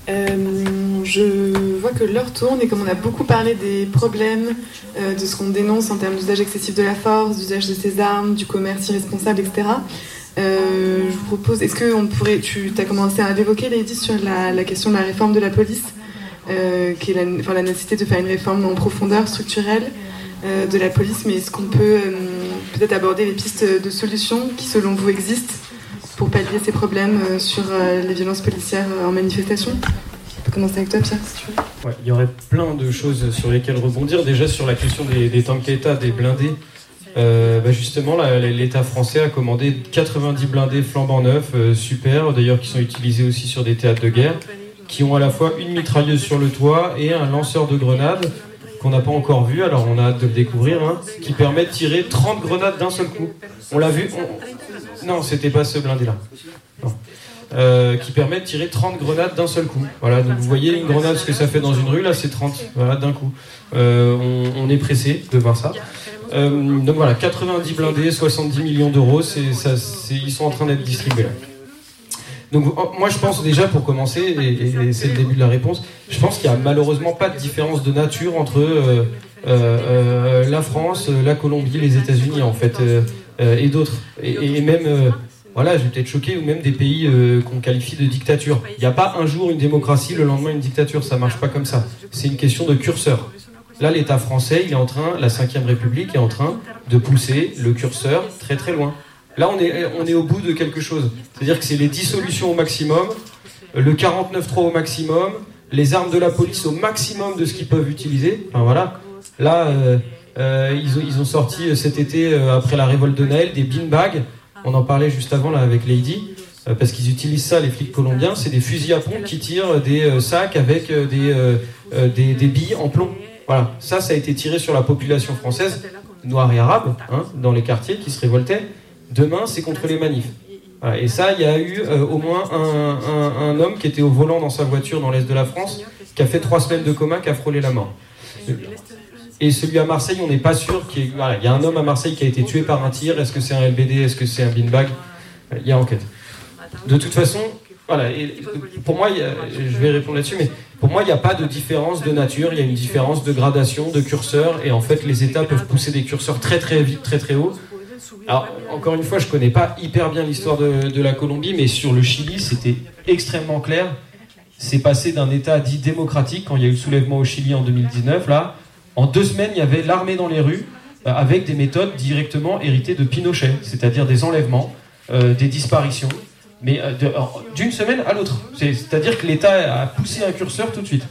Je vois que l'heure tourne et comme on a beaucoup parlé des problèmes, de ce qu'on dénonce en termes d'usage excessif de la force, d'usage de ces armes, du commerce irresponsable, etc., je vous propose, est-ce qu'on pourrait, tu as commencé à l'évoquer, Lady, sur la question de la réforme de la police, qui est la nécessité de faire une réforme en profondeur, structurelle de la police, mais est-ce qu'on peut peut-être aborder les pistes de solutions qui, selon vous, existent pour pallier ces problèmes sur les violences policières en manifestation? On peut commencer avec toi, Pierre, si tu veux. Ouais, il y aurait plein de choses sur lesquelles rebondir. Déjà sur la question des tanketas, des blindés. Justement, l'État français a commandé 90 blindés flambant neufs, super, d'ailleurs qui sont utilisés aussi sur des théâtres de guerre, qui ont à la fois une mitrailleuse sur le toit et un lanceur de grenades qu'on n'a pas encore vu, alors on a hâte de le découvrir, qui permet de tirer 30 grenades d'un seul coup. On l'a vu Non, c'était pas ce blindé-là. Qui permet de tirer 30 grenades d'un seul coup. Voilà, donc vous voyez une grenade, ce que ça fait dans une rue, là c'est 30, voilà, d'un coup. On est pressé de voir ça. Donc voilà, 90 blindés, 70 millions d'euros, ils sont en train d'être distribués là. Donc moi je pense déjà, pour commencer, et c'est le début de la réponse, je pense qu'il n'y a malheureusement pas de différence de nature entre la France, la Colombie, les États-Unis en fait, et d'autres. Et même, voilà, je vais peut-être choquer, ou même des pays qu'on qualifie de dictature. Il n'y a pas un jour une démocratie, le lendemain une dictature, ça ne marche pas comme ça. C'est une question de curseur. Là, l'État français, la 5e République est en train de pousser le curseur très très loin. Là, on est au bout de quelque chose. C'est-à-dire que c'est les dissolutions au maximum, le 49.3 au maximum, les armes de la police au maximum de ce qu'ils peuvent utiliser. Enfin, voilà. Là, ils ont sorti cet été, après la révolte de Naël, des beanbags. On en parlait juste avant là avec Lady, parce qu'ils utilisent ça, les flics colombiens. C'est des fusils à pompe qui tirent des sacs avec des billes en plomb. Voilà, ça a été tiré sur la population française, noire et arabe, dans les quartiers qui se révoltaient. Demain, c'est contre les manifs. Voilà, et ça, il y a eu au moins un homme qui était au volant dans sa voiture dans l'est de la France, qui a fait 3 semaines de coma, qui a frôlé la mort. Et celui à Marseille, on n'est pas sûr qu'il y ait... Voilà, il y a un homme à Marseille qui a été tué par un tir. Est-ce que c'est un LBD? Est-ce que c'est un beanbag? Il y a enquête. De toute façon, voilà, et pour moi, je vais répondre là-dessus, mais pour moi, il n'y a pas de différence de nature, il y a une différence de gradation, de curseur, et en fait, les États peuvent pousser des curseurs très très vite, très très haut. Alors, encore une fois, je ne connais pas hyper bien l'histoire de la Colombie, mais sur le Chili, c'était extrêmement clair. C'est passé d'un État dit démocratique, quand il y a eu le soulèvement au Chili en 2019, là, en 2 semaines, il y avait l'armée dans les rues, avec des méthodes directement héritées de Pinochet, c'est-à-dire des enlèvements, des disparitions, mais d'une semaine à l'autre. C'est-à-dire que l'État a poussé un curseur tout de suite.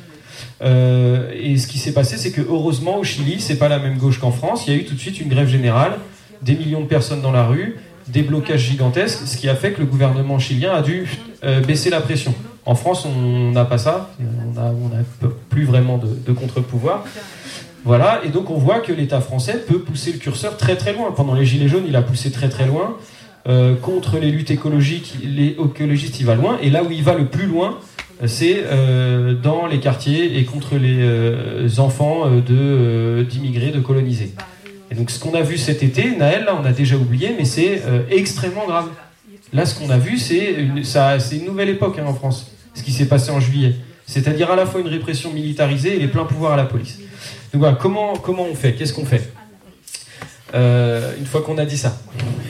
Et ce qui s'est passé, c'est que heureusement, au Chili, c'est pas la même gauche qu'en France, il y a eu tout de suite une grève générale, des millions de personnes dans la rue, des blocages gigantesques, ce qui a fait que le gouvernement chilien a dû baisser la pression. En France, on n'a pas ça, on n'a plus vraiment de contre-pouvoir. Voilà, et donc on voit que l'État français peut pousser le curseur très très loin. Pendant les Gilets jaunes, il a poussé très très loin. Contre les luttes écologiques, les écologistes, il va loin. Et là où il va le plus loin, c'est dans les quartiers et contre les enfants d'immigrés, de colonisés. Et donc ce qu'on a vu cet été, Naël, là on a déjà oublié, mais c'est extrêmement grave. Là ce qu'on a vu, c'est une nouvelle époque en France, ce qui s'est passé en juillet. C'est-à-dire à la fois une répression militarisée et les pleins pouvoirs à la police. Donc voilà, comment on fait? Qu'est-ce qu'on fait une fois qu'on a dit ça?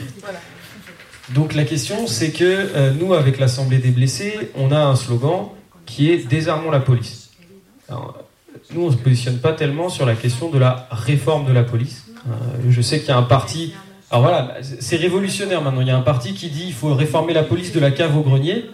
Donc la question, c'est que nous, avec l'Assemblée des blessés, on a un slogan qui est « Désarmons la police ». Alors, nous, on ne se positionne pas tellement sur la question de la réforme de la police. Je sais qu'il y a un parti... Alors voilà, c'est révolutionnaire maintenant. Il y a un parti qui dit qu'il faut réformer la police de la cave au grenier.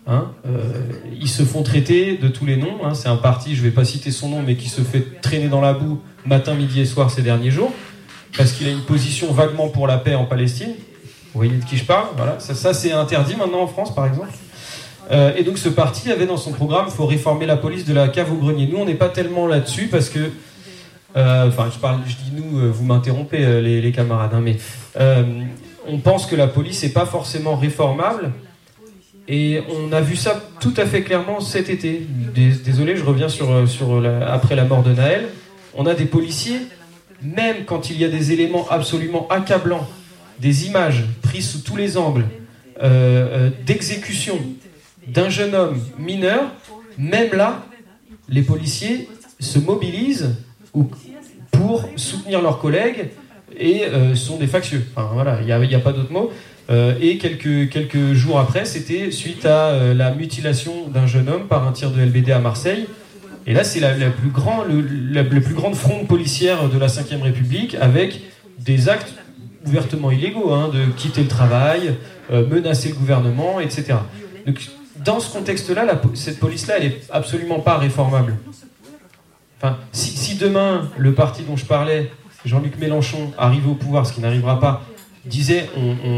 Ils se font traiter de tous les noms. C'est un parti, je ne vais pas citer son nom, mais qui se fait traîner dans la boue matin, midi et soir ces derniers jours, parce qu'il a une position vaguement pour la paix en Palestine. Vous voyez de qui je parle? Voilà. Ça c'est interdit maintenant en France, par exemple. Et donc ce parti avait dans son programme « Il faut réformer la police de la cave au grenier ». Nous, on n'est pas tellement là-dessus, parce que... je dis nous, vous m'interrompez, les camarades, mais on pense que la police n'est pas forcément réformable. Et on a vu ça tout à fait clairement cet été. Désolé, je reviens après la mort de Naël. On a des policiers, même quand il y a des éléments absolument accablants, des images prises sous tous les angles, d'exécution d'un jeune homme mineur, même là, les policiers se mobilisent pour soutenir leurs collègues et sont des factieux. Enfin, voilà, il n'y a pas d'autre mot. Et quelques jours après, c'était suite à la mutilation d'un jeune homme par un tir de LBD à Marseille. Et là, c'est la plus grande fronde policière de la Ve République, avec des actes ouvertement illégaux, de quitter le travail, menacer le gouvernement, etc. Donc, dans ce contexte-là, cette police-là, elle n'est absolument pas réformable. Enfin, si demain, le parti dont je parlais, Jean-Luc Mélenchon, arrivé au pouvoir, ce qui n'arrivera pas, disait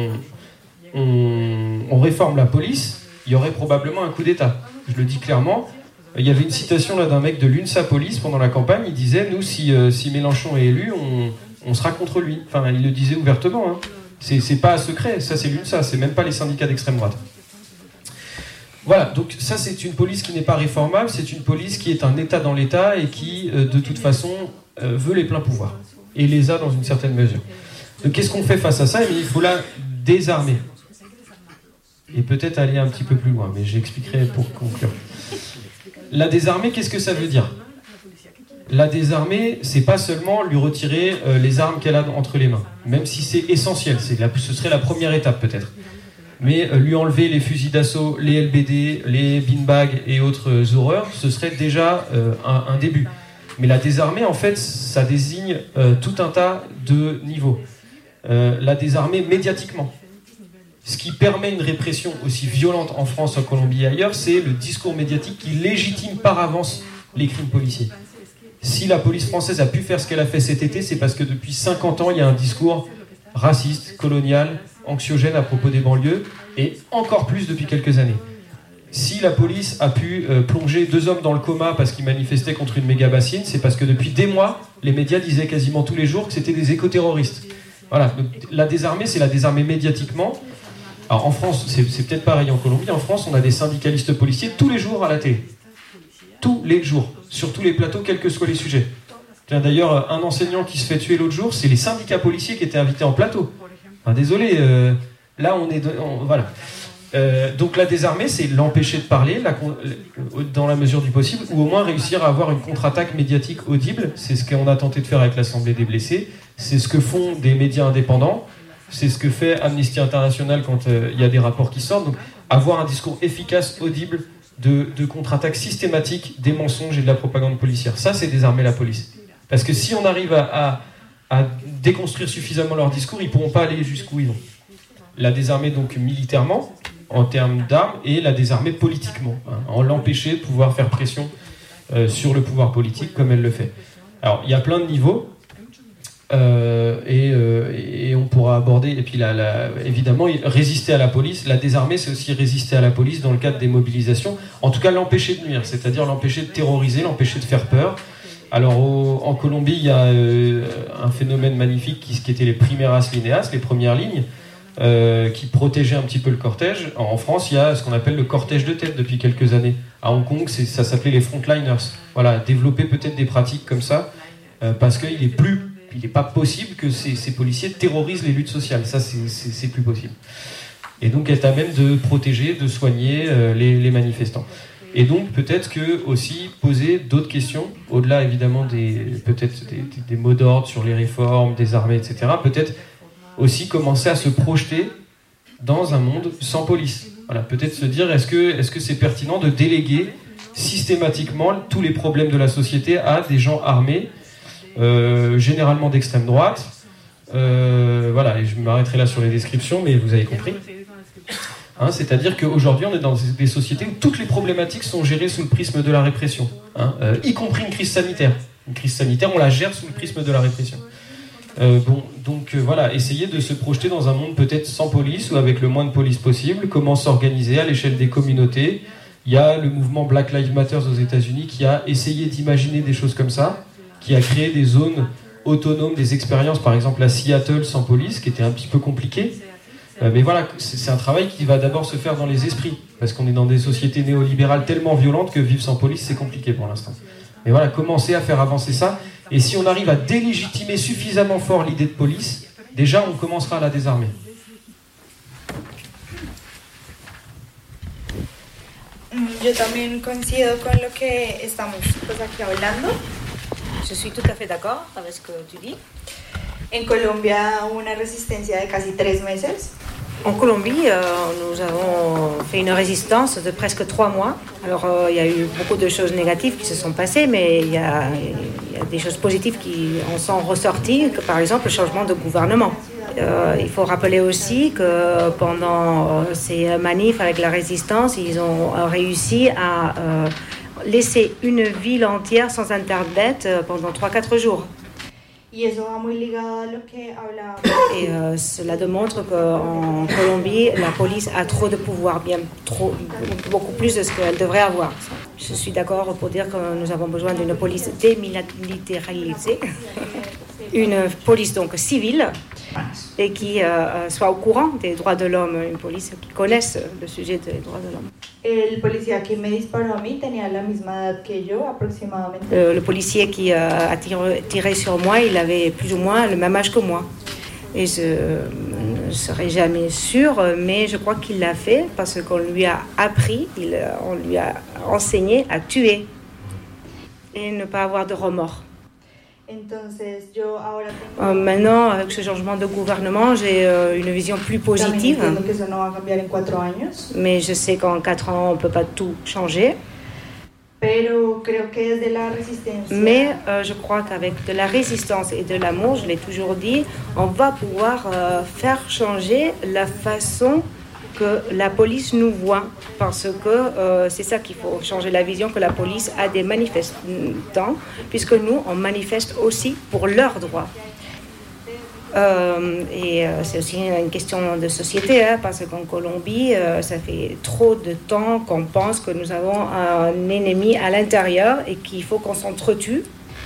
on réforme la police, il y aurait probablement un coup d'État. Je le dis clairement. Il y avait une citation là d'un mec de l'UNSA Police pendant la campagne, il disait « Nous, si Mélenchon est élu, on sera contre lui ». Enfin, il le disait ouvertement. C'est pas secret, ça c'est l'UNSA, c'est même pas les syndicats d'extrême droite. Voilà, donc ça c'est une police qui n'est pas réformable, c'est une police qui est un État dans l'État et qui, de toute façon, veut les pleins pouvoirs. Et les a dans une certaine mesure. Donc qu'est-ce qu'on fait face à ça ? Il faut la désarmer. Et peut-être aller un petit peu plus loin, mais j'expliquerai pour conclure. La désarmer, qu'est-ce que ça veut dire ? La désarmer, c'est pas seulement lui retirer les armes qu'elle a entre les mains, même si c'est essentiel, ce serait la première étape peut-être. Mais lui enlever les fusils d'assaut, les LBD, les beanbags et autres horreurs, ce serait déjà un début. Mais la désarmer, en fait, ça désigne tout un tas de niveaux. La désarmer médiatiquement. Ce qui permet une répression aussi violente en France, en Colombie et ailleurs, c'est le discours médiatique qui légitime par avance les crimes policiers. Si la police française a pu faire ce qu'elle a fait cet été, c'est parce que depuis 50 ans, il y a un discours raciste, colonial, anxiogène à propos des banlieues, et encore plus depuis quelques années. Si la police a pu plonger 2 hommes dans le coma parce qu'ils manifestaient contre une méga-bassine, c'est parce que depuis des mois, les médias disaient quasiment tous les jours que c'était des éco-terroristes. Voilà, donc, la désarmer, c'est la désarmer médiatiquement. Alors en France, c'est peut-être pareil en Colombie, en France, on a des syndicalistes policiers tous les jours à la télé. Tous les jours, sur tous les plateaux, quels que soient les sujets. D'ailleurs, un enseignant qui se fait tuer l'autre jour, c'est les syndicats policiers qui étaient invités en plateau. Enfin, désolé, là on est... voilà. Donc la désarmer, c'est l'empêcher de parler dans la mesure du possible, ou au moins réussir à avoir une contre-attaque médiatique audible. C'est ce qu'on a tenté de faire avec l'Assemblée des blessés, c'est ce que font des médias indépendants, c'est ce que fait Amnesty International quand il y a des rapports qui sortent. Donc avoir un discours efficace, audible, de contre-attaque systématique des mensonges et de la propagande policière. Ça, c'est désarmer la police. Parce que si on arrive à déconstruire suffisamment leur discours, ils ne pourront pas aller jusqu'où ils vont. La désarmer donc militairement, en termes d'armes, et la désarmer politiquement, en l'empêcher de pouvoir faire pression sur le pouvoir politique comme elle le fait. Alors, il y a plein de niveaux, et on pourra aborder, et puis évidemment, résister à la police. La désarmer, c'est aussi résister à la police dans le cadre des mobilisations, en tout cas l'empêcher de nuire, c'est-à-dire l'empêcher de terroriser, l'empêcher de faire peur. Alors en Colombie, il y a un phénomène magnifique qui était les primeras lineas, les premières lignes, qui protégeaient un petit peu le cortège. En France, il y a ce qu'on appelle le cortège de tête depuis quelques années. À Hong Kong, ça s'appelait les frontliners. Voilà, développer peut-être des pratiques comme ça, parce qu'il n'est pas possible que ces policiers terrorisent les luttes sociales. Ça, c'est plus possible. Et donc, être à même de protéger, de soigner les manifestants. Et donc, peut-être que aussi poser d'autres questions, au-delà évidemment des mots d'ordre sur les réformes, des armées, etc. Peut-être aussi commencer à se projeter dans un monde sans police. Voilà, peut-être se dire, est-ce que c'est pertinent de déléguer systématiquement tous les problèmes de la société à des gens armés, généralement d'extrême droite. Voilà, et je m'arrêterai là sur les descriptions, mais vous avez compris. C'est-à-dire qu'aujourd'hui, on est dans des sociétés où toutes les problématiques sont gérées sous le prisme de la répression, y compris une crise sanitaire. Une crise sanitaire, on la gère sous le prisme de la répression. Voilà, essayer de se projeter dans un monde peut-être sans police ou avec le moins de police possible, comment s'organiser à l'échelle des communautés. Il y a le mouvement Black Lives Matter aux États-Unis qui a essayé d'imaginer des choses comme ça, qui a créé des zones autonomes, des expériences, par exemple à Seattle sans police, qui était un petit peu compliqué. Mais voilà, c'est un travail qui va d'abord se faire dans les esprits, parce qu'on est dans des sociétés néolibérales tellement violentes que vivre sans police, c'est compliqué pour l'instant. Mais voilà, commencer à faire avancer ça, et si on arrive à délégitimer suffisamment fort l'idée de police, déjà on commencera à la désarmer. Yo también coincido con lo que estamos aquí hablando. Je suis tout à fait d'accord avec ce que tu dis. En Colombia hubo una resistencia de casi 3 meses. En Colombie, nous avons fait une résistance de presque 3 mois. Alors, il y a eu beaucoup de choses négatives qui se sont passées, mais il y a des choses positives qui en sont ressorties, que, par exemple le changement de gouvernement. Il faut rappeler aussi que pendant ces manifs avec la résistance, ils ont réussi à laisser une ville entière sans Internet pendant 3-4 jours. Y eso va muy ligado a lo que hablaba. Et cela démontre qu'en Colombie, la police a trop de pouvoir, beaucoup plus de ce qu'elle devrait avoir. Je suis d'accord pour dire que nous avons besoin d'une police démilitarisée, une police donc civile, et qui soit au courant des droits de l'homme, une police qui connaisse le sujet des droits de l'homme. El policía que me disparó a mí tenía la misma edad que yo, aproximadamente. Le policier qui a tiré sur moi, il avait plus ou moins le même âge que moi. Et je ne serai jamais sûre, mais je crois qu'il l'a fait parce qu'on lui a appris, on lui a enseigné à tuer et ne pas avoir de remords. Maintenant, avec ce changement de gouvernement, j'ai une vision plus positive. Mais je sais qu'en 4 ans, on ne peut pas tout changer. Mais je crois qu'avec de la résistance et de l'amour, je l'ai toujours dit, on va pouvoir faire changer la façon que la police nous voit, parce que c'est ça qu'il faut changer, la vision que la police a des manifestants, puisque nous, on manifeste aussi pour leurs droits. Et c'est aussi une question de société, parce qu'en Colombie, ça fait trop de temps qu'on pense que nous avons un ennemi à l'intérieur et qu'il faut qu'on s'entretue.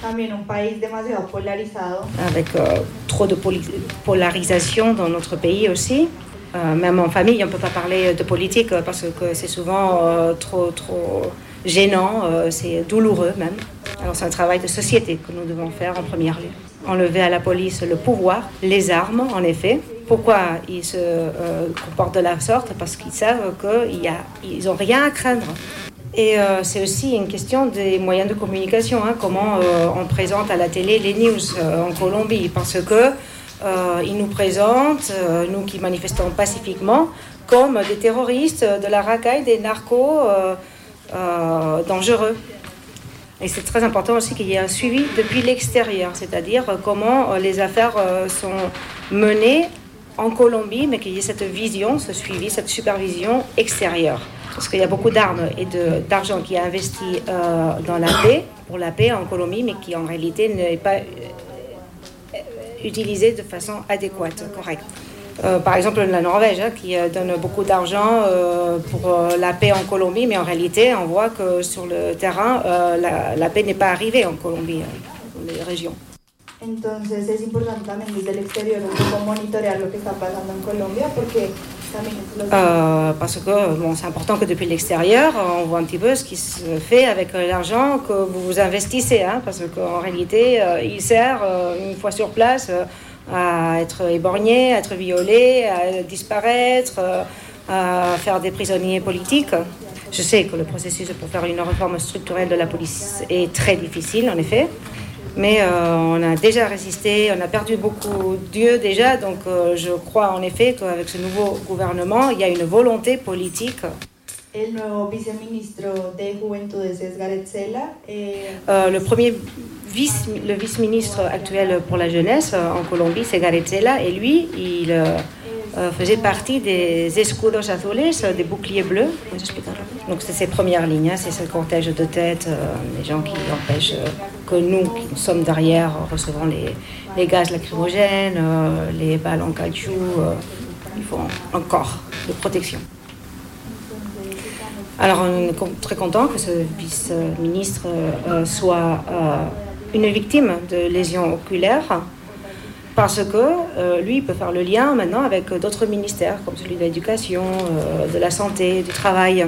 Avec trop de polarisation dans notre pays aussi. Même en famille, on ne peut pas parler de politique parce que c'est souvent trop gênant, c'est douloureux même. Alors c'est un travail de société que nous devons faire en première lieu. Enlever à la police le pouvoir, les armes en effet. Pourquoi ils se comportent de la sorte? Parce qu'ils savent qu'ils n'ont rien à craindre. Et c'est aussi une question des moyens de communication, comment on présente à la télé les news en Colombie, parce que ils nous présentent, nous qui manifestons pacifiquement, comme des terroristes, de la racaille, des narcos dangereux. Et c'est très important aussi qu'il y ait un suivi depuis l'extérieur, c'est-à-dire comment les affaires sont menées en Colombie, mais qu'il y ait cette vision, ce suivi, cette supervision extérieure. Parce qu'il y a beaucoup d'armes et d'argent qui est investi dans la paix, pour la paix en Colombie, mais qui en réalité n'est pas utilisé de façon adéquate, correcte. Par exemple, la Norvège, qui donne beaucoup d'argent pour la paix en Colombie, mais en réalité, on voit que sur le terrain, la paix n'est pas arrivée en Colombie, dans les régions. Entonces es importante también desde el exterior un poco monitorear lo que está pasando en Colombia porque parce que c'est important que depuis l'extérieur, on voit un petit peu ce qui se fait avec l'argent que vous investissez, parce qu'en réalité, il sert une fois sur place à être éborgné, à être violé, à disparaître, à faire des prisonniers politiques. Je sais que le processus pour faire une réforme structurelle de la police est très difficile, en effet. Mais on a déjà résisté, on a perdu beaucoup d'yeux déjà, donc je crois en effet qu'avec ce nouveau gouvernement, il y a une volonté politique. Le premier vice-ministre actuel pour la jeunesse en Colombie, c'est Gareth Zella, et lui, il faisait partie des escudos azules, des boucliers bleus. Donc c'est ses premières lignes, c'est ce cortège de tête, les gens qui empêchent que nous, qui sommes derrière, recevons les gaz lacrymogènes, les balles en caoutchouc, il faut un corps de protection. Alors on est très content que ce vice-ministre soit une victime de lésions oculaires. Parce que lui, il peut faire le lien maintenant avec d'autres ministères, comme celui de l'éducation, de la santé, du travail.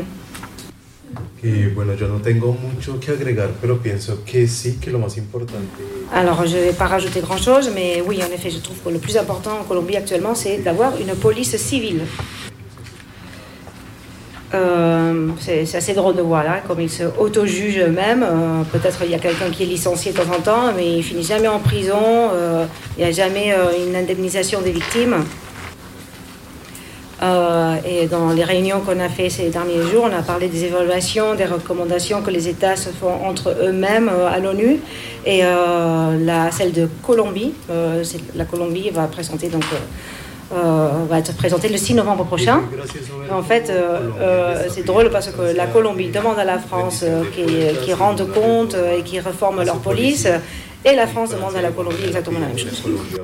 Alors, je ne vais pas rajouter grand-chose, mais oui, en effet, je trouve que le plus important en Colombie actuellement, c'est d'avoir une police civile. C'est assez drôle de voir là, comme ils se auto-jugent eux-mêmes. Peut-être il y a quelqu'un qui est licencié de temps en temps, mais il finit jamais en prison. Il n'y a jamais une indemnisation des victimes. Et dans les réunions qu'on a fait ces derniers jours, on a parlé des évaluations, des recommandations que les États se font entre eux-mêmes à l'ONU. Et celle de Colombie, la Colombie va présenter donc. Va être présenté le 6 novembre prochain. En fait, c'est drôle parce que la Colombie demande à la France qu'ils rendent compte et qu'ils reforment leur police, et la France demande à la Colombie exactement la même chose.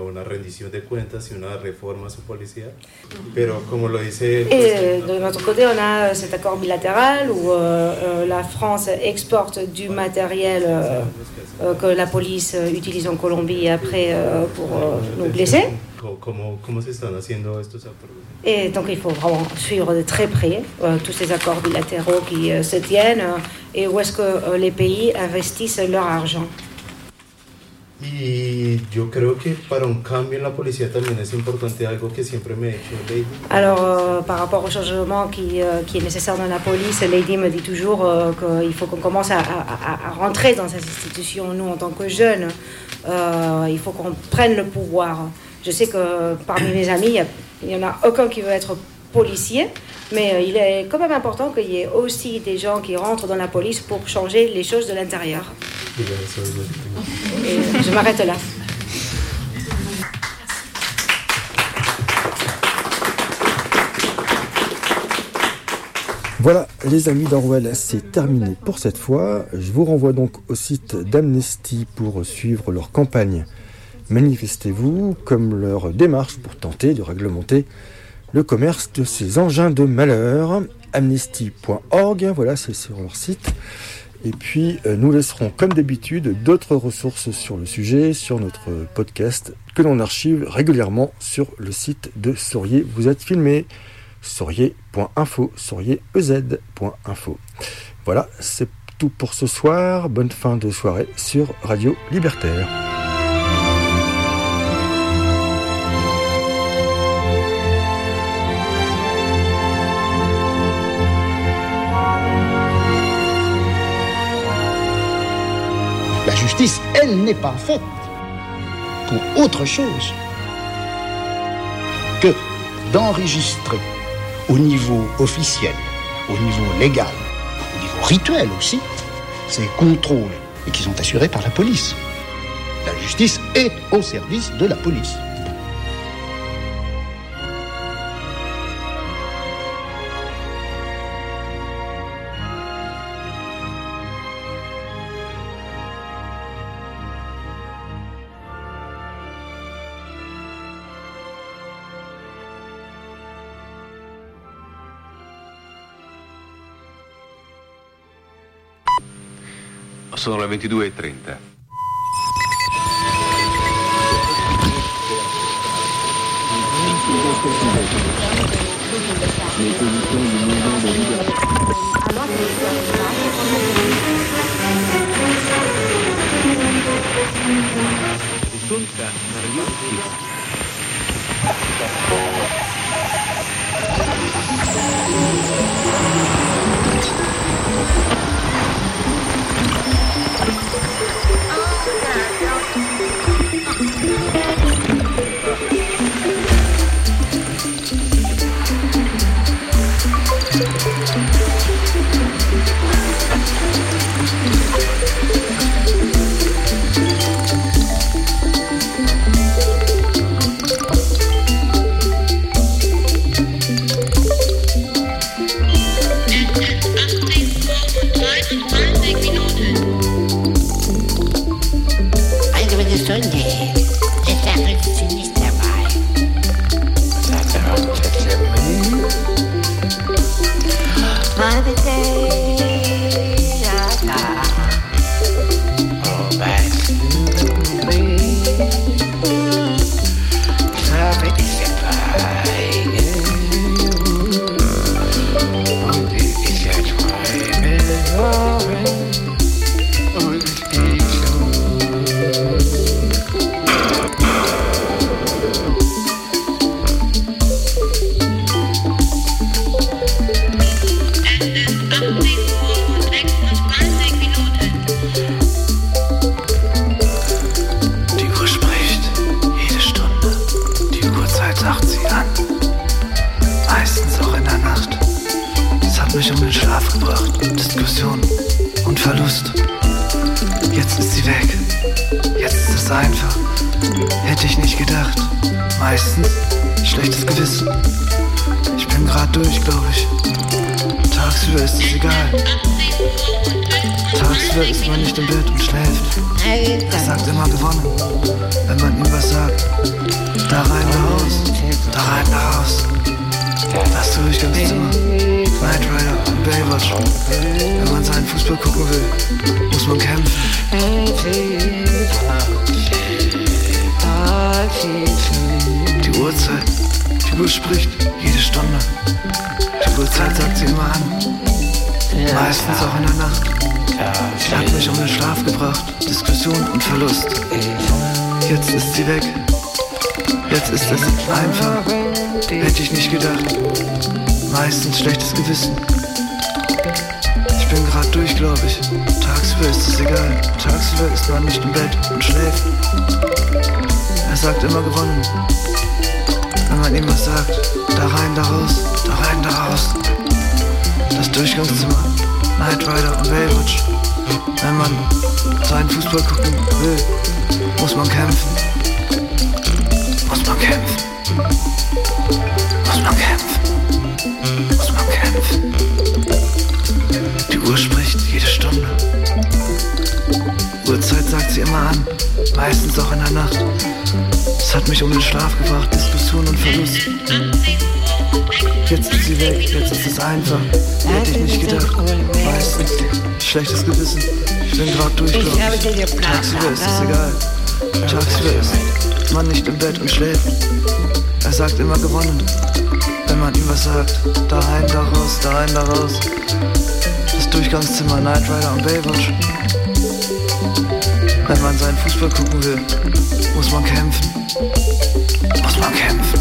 Et de notre côté, on a cet accord bilatéral où la France exporte du matériel que la police utilise en Colombie après pour nous blesser. Et donc il faut vraiment suivre de très près tous ces accords bilatéraux qui se tiennent et où est-ce que les pays investissent leur argent. Alors, par rapport au changement qui est nécessaire dans la police, Lady me dit toujours qu'il faut qu'on commence à rentrer dans ces institutions. Nous, en tant que jeunes, il faut qu'on prenne le pouvoir. Je sais que parmi mes amis, il n'y en a aucun qui veut être policier, mais il est quand même important qu'il y ait aussi des gens qui rentrent dans la police pour changer les choses de l'intérieur. Et je m'arrête là. Voilà, les amis d'Orwell, c'est terminé pour cette fois. Je vous renvoie donc au site d'Amnesty pour suivre leur campagne. Manifestez-vous comme leur démarche pour tenter de réglementer le commerce de ces engins de malheur. Amnesty.org, voilà, c'est sur leur site. Et puis, nous laisserons, comme d'habitude, d'autres ressources sur le sujet, sur notre podcast, que l'on archive régulièrement sur le site de Souriez, vous êtes filmé, souriez.info, souriez.ez.info. Voilà, c'est tout pour ce soir. Bonne fin de soirée sur Radio Libertaire. La justice, elle n'est pas faite pour autre chose que d'enregistrer au niveau officiel, au niveau légal, au niveau rituel aussi, ces contrôles et qui sont assurés par la police. La justice est au service de la police. Sono le 22:30. hat mich um den Schlaf gebracht. Diskussion und Verlust. Jetzt ist sie weg. Jetzt ist es einfach. Hätte ich nicht gedacht. Meistens schlechtes Gewissen. Ich bin grad durch, glaub ich. Tagsüber ist es egal. Tagsüber ist man nicht im Bett und schläft. Er sagt immer gewonnen, wenn man ihm was sagt. Da rein, da raus, da rein, da raus. Das Durchgangszimmer, Knight Rider und Baywatch. Wenn man seinen Fußball gucken will, muss man kämpfen. Die Uhrzeit, die Uhr spricht jede Stunde. Die Uhrzeit sagt sie immer an, meistens auch in der Nacht. Sie hat mich um den Schlaf gebracht, Diskussion und Verlust. Jetzt ist sie weg, jetzt ist es einfach. Hätte ich nicht gedacht, meistens schlechtes Gewissen. Ich bin grad durch, glaub ich. Tagsüber ist es egal, tagsüber ist man nicht im Bett und schläft. Er sagt immer gewonnen, wenn man ihm was sagt. Da rein, da raus, da rein, da raus. Das Durchgangszimmer, Knight Rider und Baywatch. Wenn man seinen Fußball gucken will, muss man kämpfen. Muss man kämpfen. Muss man kämpfen. Muss man kämpfen. Die Uhr spricht jede Stunde. Uhrzeit sagt sie immer an, meistens auch in der Nacht. Es hat mich um den Schlaf gebracht, Diskussion und Verlust. Jetzt ist sie weg, jetzt ist es einfach. Hätte ich nicht gedacht. Meistens schlechtes Gewissen. Ich bin grad durch, glaub ich. Tagsüber ist es egal. Tagsüber ist man nicht im Bett und schläft. Er sagt immer gewonnen, wenn man ihm was sagt. Da rein, da raus, da rein, da raus. Das Durchgangszimmer, Knight Rider und Baywatch. Wenn man seinen Fußball gucken will, muss man kämpfen. Muss man kämpfen.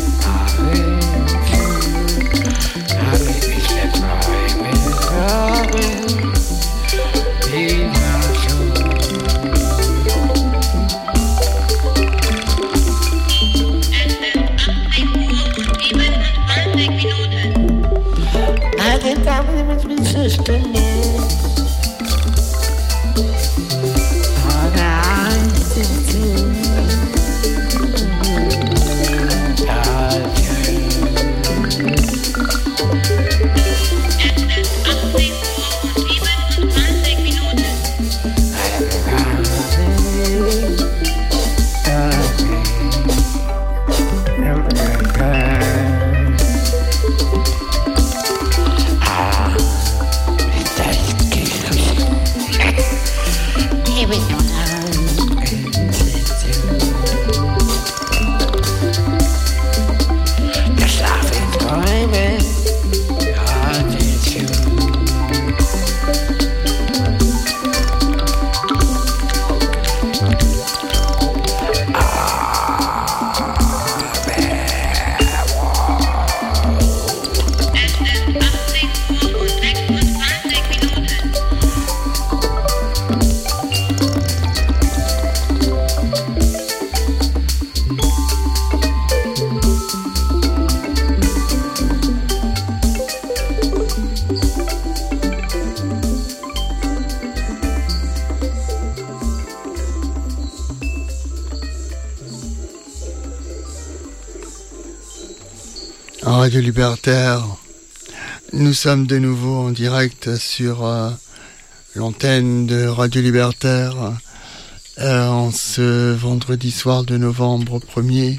Radio Libertaire, nous sommes de nouveau en direct sur l'antenne de Radio Libertaire en ce vendredi soir de novembre 1er,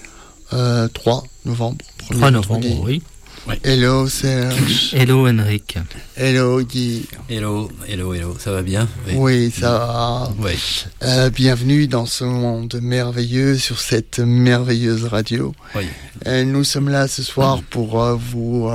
3 novembre. 3 novembre, oui. Hello Serge. Hello Henrik. Hello Guy. Hello, ça va bien? Oui, ça va. Oui. Bienvenue dans ce monde merveilleux sur cette merveilleuse radio. Oui. Nous sommes là ce soir pour vous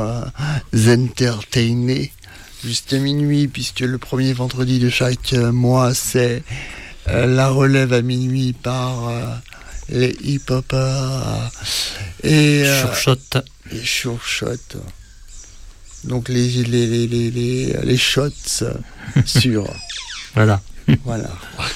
entertainer jusqu'à minuit, puisque le premier vendredi de chaque mois, c'est la relève à minuit par les hip-hoppers et les Sure-Shot. Donc les shots sur. Voilà. Voilà.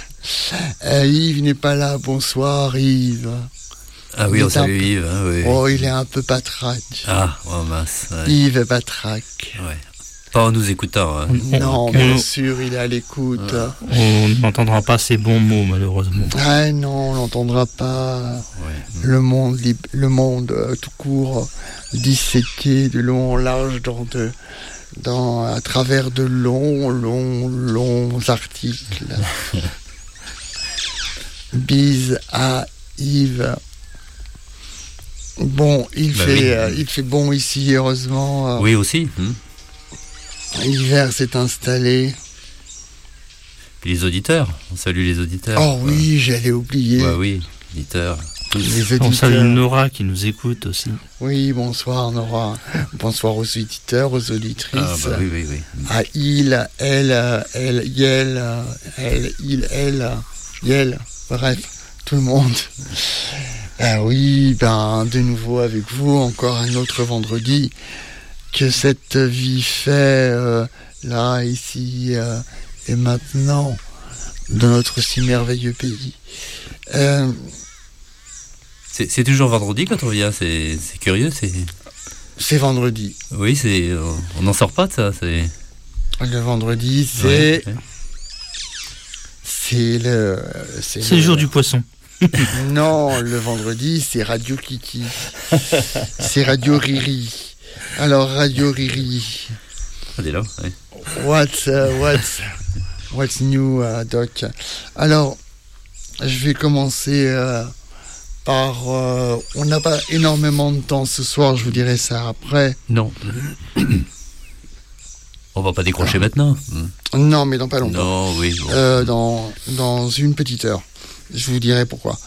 Yves n'est pas là. Bonsoir Yves. Ah oui, on salue Yves. Hein, oui. Oh, il est un peu patraque. Ah, oh mince. Ouais. Yves est patraque. Ouais. Pas en nous écoutant. Hein. Non, bien sûr, il est à l'écoute. On n'entendra pas ces bons mots, malheureusement. Ah non, on n'entendra pas. Ouais. Le monde tout court, disséqué de long en large à travers de longs articles. Bise à Yves. Bon, il fait bon ici, heureusement. Oui, aussi. L'hiver s'est installé. Puis les auditeurs, on salue les auditeurs. Oh oui, j'allais oublier. Ouais, oui, auditeurs. On salue Nora qui nous écoute aussi. Oui, bonsoir Nora. Bonsoir aux auditeurs, aux auditrices. Ah bah oui. À il, elle, yel, bref, tout le monde. Ah oui, de nouveau avec vous, encore un autre vendredi. Que cette vie fait là, ici et maintenant, dans notre si merveilleux pays. C'est toujours vendredi quand on vient, c'est curieux. C'est vendredi. Oui, on n'en sort pas de ça. Le vendredi, c'est... Ouais. C'est le jour du poisson. Non, le vendredi, c'est Radio Kiki. C'est Radio Riri. Alors, Radio Riri. Elle est là, oui. What's new, Doc? Alors, je vais commencer par... on n'a pas énormément de temps ce soir, je vous dirai ça après. Non. On va pas décrocher maintenant. Non, mais dans pas longtemps. Non, oui. Bon. Dans une petite heure. Je vous dirai pourquoi.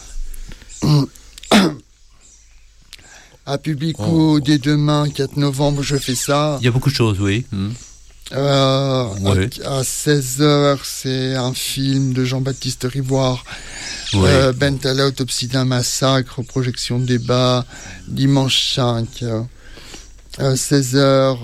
À Publico, dès demain, 4 novembre, je fais ça. Il y a beaucoup de choses, oui. À 16h, c'est un film de Jean-Baptiste Rivoire. Ouais. Bentala, autopsie d'un massacre, projection de débat, dimanche 5. 16h,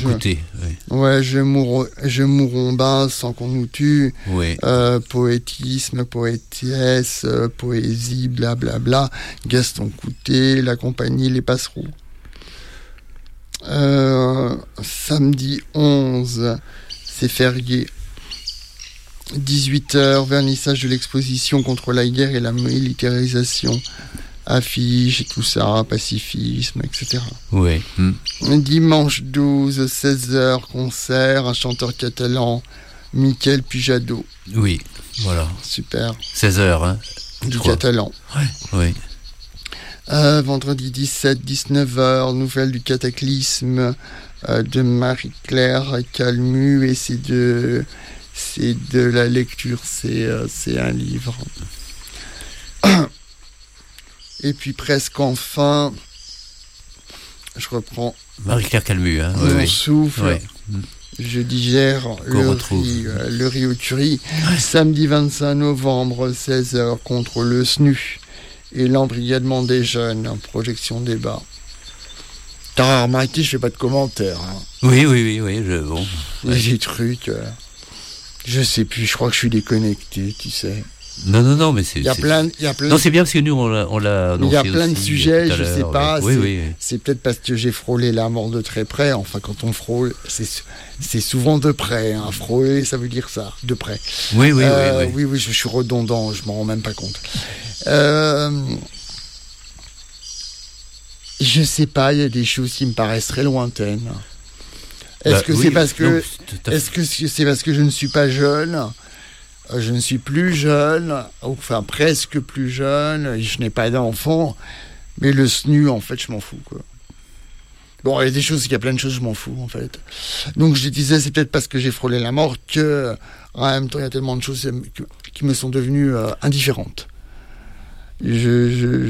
je mourrai bas sans qu'on nous tue. Oui. Poétisme, poétesse, poésie, blablabla. Gaston Coutet, la compagnie Les Passereaux. Samedi 11, c'est férié. 18h, vernissage de l'exposition contre la guerre et la militarisation. Affiches et tout ça, pacifisme, etc. Oui. Dimanche 12, 16h, concert, un chanteur catalan, Miquel Pujado. Oui, voilà. Super. 16h, hein. Du catalan. Oui. Vendredi 17, 19h, nouvelle du cataclysme de Marie-Claire Calmu, et c'est de la lecture, c'est un livre. Et puis presque enfin, je reprends Marie-Claire Calmu, hein. Mon souffle. Ouais. Je digère le riz au curry. Samedi 25 novembre, 16h, contre le SNU et l'embrigadement des jeunes, projection débat. T'as remarqué, je fais pas de commentaires. Hein. Oui. Bon. Des trucs, je sais plus, je crois que je suis déconnecté, tu sais. Non, mais c'est... Il y a plein. Non, c'est bien parce que nous, on l'a il y a plein de sujets, je sais pas. Oui. C'est peut-être parce que j'ai frôlé la mort de très près. Enfin, quand on frôle, c'est souvent de près. Hein. Frôler, ça veut dire ça, de près. Oui. Oui, je suis redondant, je m'en rends même pas compte. Je sais pas, il y a des choses qui me paraissent très lointaines. Est-ce que c'est parce que je ne suis pas jeune? Je ne suis plus jeune, enfin presque plus jeune, je n'ai pas d'enfant, mais le SNU, en fait, je m'en fous, quoi. Bon, il y a plein de choses, je m'en fous, en fait. Donc je disais, c'est peut-être parce que j'ai frôlé la mort que, en même temps, il y a tellement de choses qui me sont devenues indifférentes. Je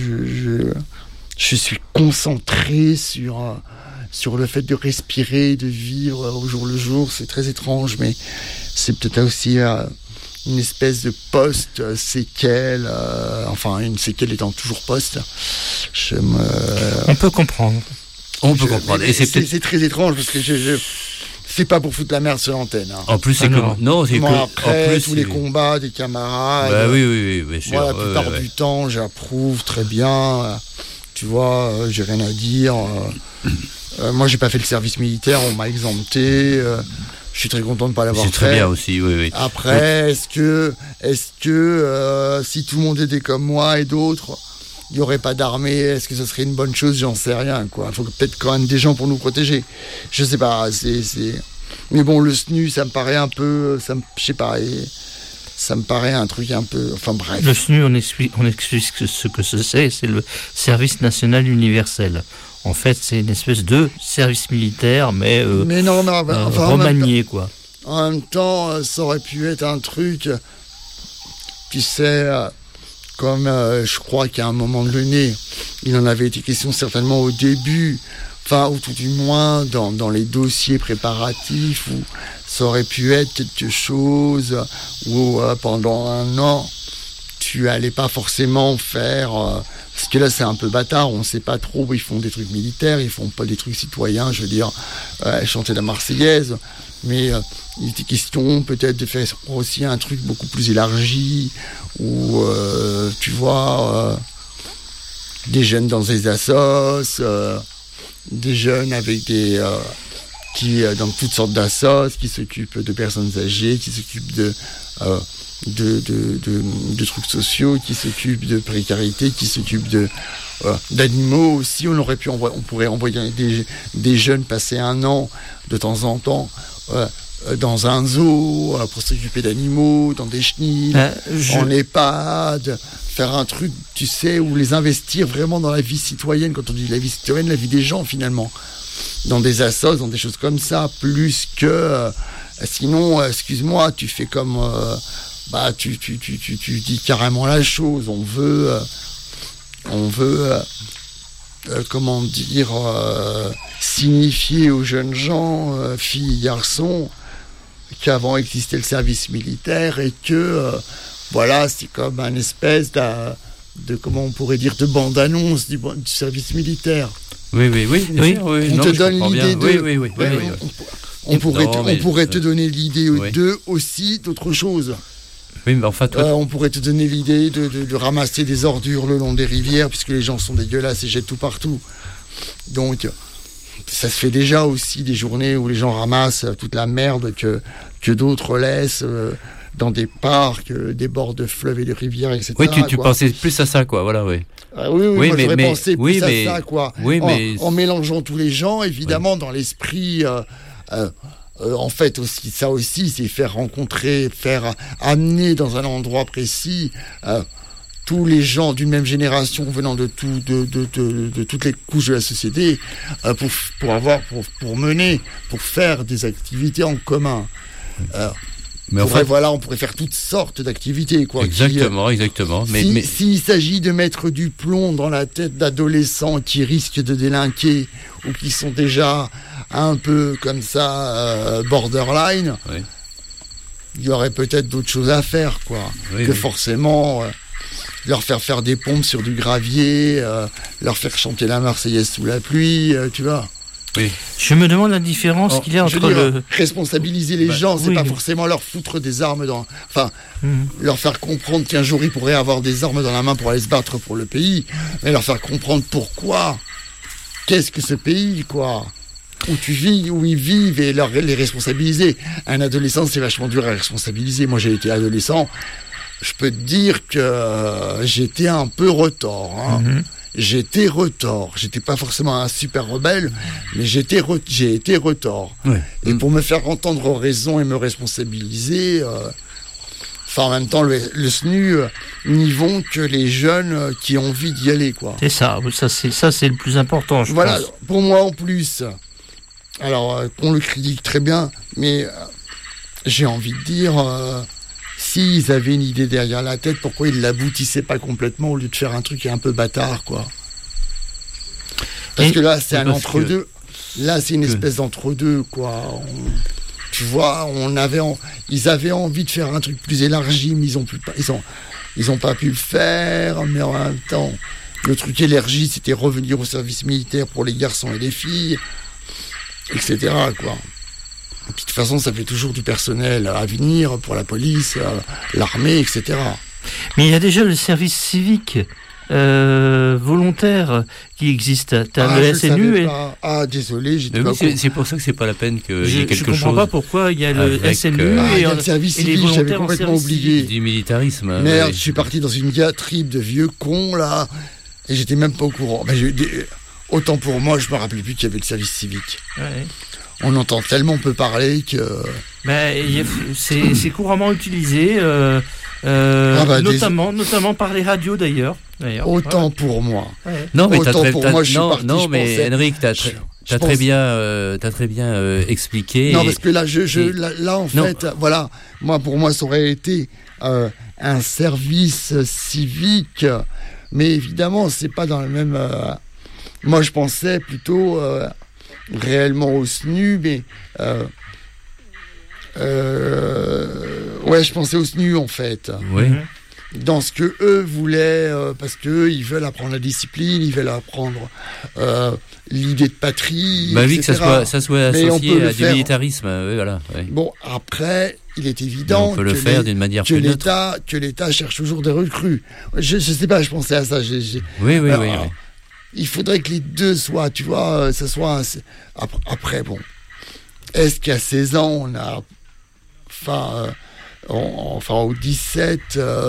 suis concentré sur le fait de respirer, de vivre au jour le jour. C'est très étrange, mais c'est peut-être aussi une espèce de post-séquelle, enfin une séquelle étant toujours post. On peut comprendre. Et c'est très étrange parce que c'est pas pour foutre la merde sur l'antenne. Hein. En plus, c'est comme... Non, c'est moi, après, tous les combats des camarades... Bah oui, bien sûr. Moi, la plupart du temps, j'approuve très bien. Tu vois, j'ai rien à dire. Moi, j'ai pas fait le service militaire, on m'a exempté. Je suis très content de ne pas l'avoir fait. C'est très bien aussi, oui. Après, est-ce que si tout le monde était comme moi et d'autres, il n'y aurait pas d'armée, est-ce que ce serait une bonne chose? J'en sais rien, quoi. Il faut peut-être quand même des gens pour nous protéger. Je sais pas, mais bon, le SNU, ça me paraît un peu, je sais pas, ça me paraît un truc un peu, enfin bref. Le SNU, on explique ce que c'est le service national universel. En fait, c'est une espèce de service militaire, mais remanié, quoi. En même temps, ça aurait pu être un truc, tu sais, comme je crois qu'à un moment donné, il en avait été question certainement au début, enfin, ou tout du moins dans les dossiers préparatifs, où ça aurait pu être quelque chose où pendant 1 an, tu allais pas forcément faire... parce que là, c'est un peu bâtard, on sait pas trop, ils font des trucs militaires, ils font pas des trucs citoyens, je veux dire, chanter la Marseillaise, mais il était question peut-être de faire aussi un truc beaucoup plus élargi, où, tu vois, des jeunes dans des assos, des jeunes avec des... qui dans toutes sortes d'assos, qui s'occupent de personnes âgées, qui s'occupent de trucs sociaux, qui s'occupent de précarité, qui s'occupent d'animaux aussi. On pourrait envoyer des jeunes passer 1 an de temps en temps dans un zoo pour s'occuper d'animaux, dans des chenilles, en EHPAD, faire un truc, tu sais, où les investir vraiment dans la vie citoyenne. Quand on dit la vie citoyenne, la vie des gens finalement, dans des assos, dans des choses comme ça, plus que sinon, excuse-moi, tu fais comme tu dis carrément la chose. On veut comment dire, signifier aux jeunes gens, filles et garçons, qu'avant existait le service militaire et que voilà, c'est comme un espèce de comment on pourrait dire, de bande-annonce du service militaire. Oui. On te donne l'idée de... On pourrait te donner l'idée aussi d'autre chose. Oui, mais enfin, on pourrait te donner l'idée de ramasser des ordures le long des rivières, puisque les gens sont dégueulasses et jettent tout partout. Donc, ça se fait déjà aussi des journées où les gens ramassent toute la merde que d'autres laissent dans des parcs, des bords de fleuves et de rivières, etc. Oui, tu pensais plus à ça, quoi, voilà, oui. Moi, j'aurais pensé plus à ça, quoi. En mélangeant tous les gens, évidemment, dans l'esprit... en fait, aussi, ça aussi, c'est faire rencontrer, faire amener dans un endroit précis tous les gens d'une même génération venant de toutes les couches de la société pour faire des activités en commun. Mais en fait, on pourrait faire toutes sortes d'activités, quoi. Exactement. Mais s'il s'agit de mettre du plomb dans la tête d'adolescents qui risquent de délinquer ou qui sont déjà un peu comme ça borderline, il y aurait peut-être d'autres choses à faire, quoi. Forcément leur faire des pompes sur du gravier, leur faire chanter la Marseillaise sous la pluie, tu vois. Oui. Je me demande la différence qu'il y a entre responsabiliser les gens, c'est pas forcément leur foutre des armes leur faire comprendre qu'un jour ils pourraient avoir des armes dans la main pour aller se battre pour le pays, mais leur faire comprendre pourquoi, qu'est-ce que ce pays, quoi, où tu vis, où ils vivent, et les responsabiliser. Un adolescent, c'est vachement dur à responsabiliser. Moi, j'ai été adolescent, je peux te dire que j'étais un peu retors, J'étais retors. J'étais pas forcément un super rebelle, mais j'ai été retors. Et pour me faire entendre raison et me responsabiliser, en même temps, le SNU n'y vont que les jeunes qui ont envie d'y aller, quoi. C'est ça c'est le plus important, je pense. Pour moi en plus. Alors, qu'on le critique très bien, mais j'ai envie de dire... s'ils avaient une idée derrière la tête, pourquoi ils l'aboutissaient pas complètement au lieu de faire un truc un peu bâtard, quoi. Parce que là, c'est un entre-deux. Là, c'est une espèce d'entre-deux, quoi. Tu vois, ils avaient envie de faire un truc plus élargi, mais ils ont pas pu le faire. Mais en même temps, le truc élargi, c'était revenir au service militaire pour les garçons et les filles, etc., quoi. Et puis, de toute façon, ça fait toujours du personnel à venir pour la police, l'armée, etc. Mais il y a déjà le service civique. volontaires qui existent. T'as le SNU désolé, j'ai pas c'est pour ça que c'est pas la peine qu'il y ait quelque chose. Je comprends pas pourquoi il y a le SNU et le service civique, j'avais complètement oublié. Du militarisme. Merde, je suis parti dans une diatribe de vieux cons là, et j'étais même pas au courant. Autant pour moi, je me rappelais plus qu'il y avait le service civique. Ouais. On entend tellement peu parler que. C'est couramment utilisé, notamment par les radios d'ailleurs. Autant pour moi. Ouais. Non, mais Henrik, t'as très bien expliqué. Non, parce que là, en fait, voilà, pour moi, ça aurait été un service civique, mais évidemment, c'est pas dans le même. Moi, je pensais plutôt réellement au SNU, mais je pensais au SNU en fait. Oui. Dans ce que eux voulaient, parce que ils veulent apprendre la discipline, ils veulent apprendre l'idée de patrie. Oui, que ça soit associé à du militarisme. Oui, voilà. Oui. Bon, après, il est évident on peut le faire d'une manière plus neutre. Que l'État cherche toujours des recrues. Je sais pas, je pensais à ça. Oui. Il faudrait que les deux soient, tu vois, ça soit. Après, bon. Est-ce qu'à 16 ans, on a. Au 17,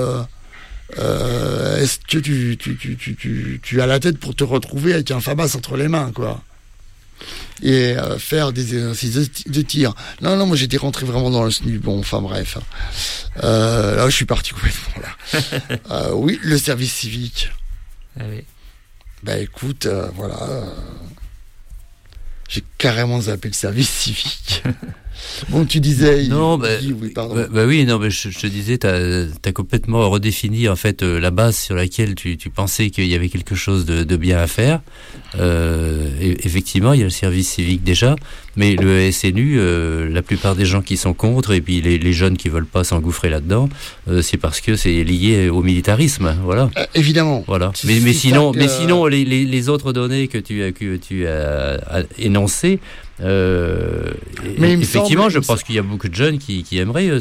est-ce que tu as la tête pour te retrouver avec un FAMAS entre les mains, quoi, et faire des exercices de tir. Non, moi j'étais rentré vraiment dans le SNU. Bon, enfin bref. Là, je suis parti complètement là. Oui, le service civique. Ah oui. Écoute, voilà. J'ai carrément zappé le service civique. Bon, tu disais... oui, pardon. Je te disais, t'as complètement redéfini en fait la base sur laquelle tu pensais qu'il y avait quelque chose de bien à faire. Effectivement, il y a le service civique déjà, mais le SNU, la plupart des gens qui sont contre, et puis les jeunes qui veulent pas s'engouffrer là-dedans, c'est parce que c'est lié au militarisme, voilà. Évidemment. Voilà. Mais sinon, les autres données que tu as énoncées. Mais effectivement, je pense qu'il y a beaucoup de jeunes qui aimeraient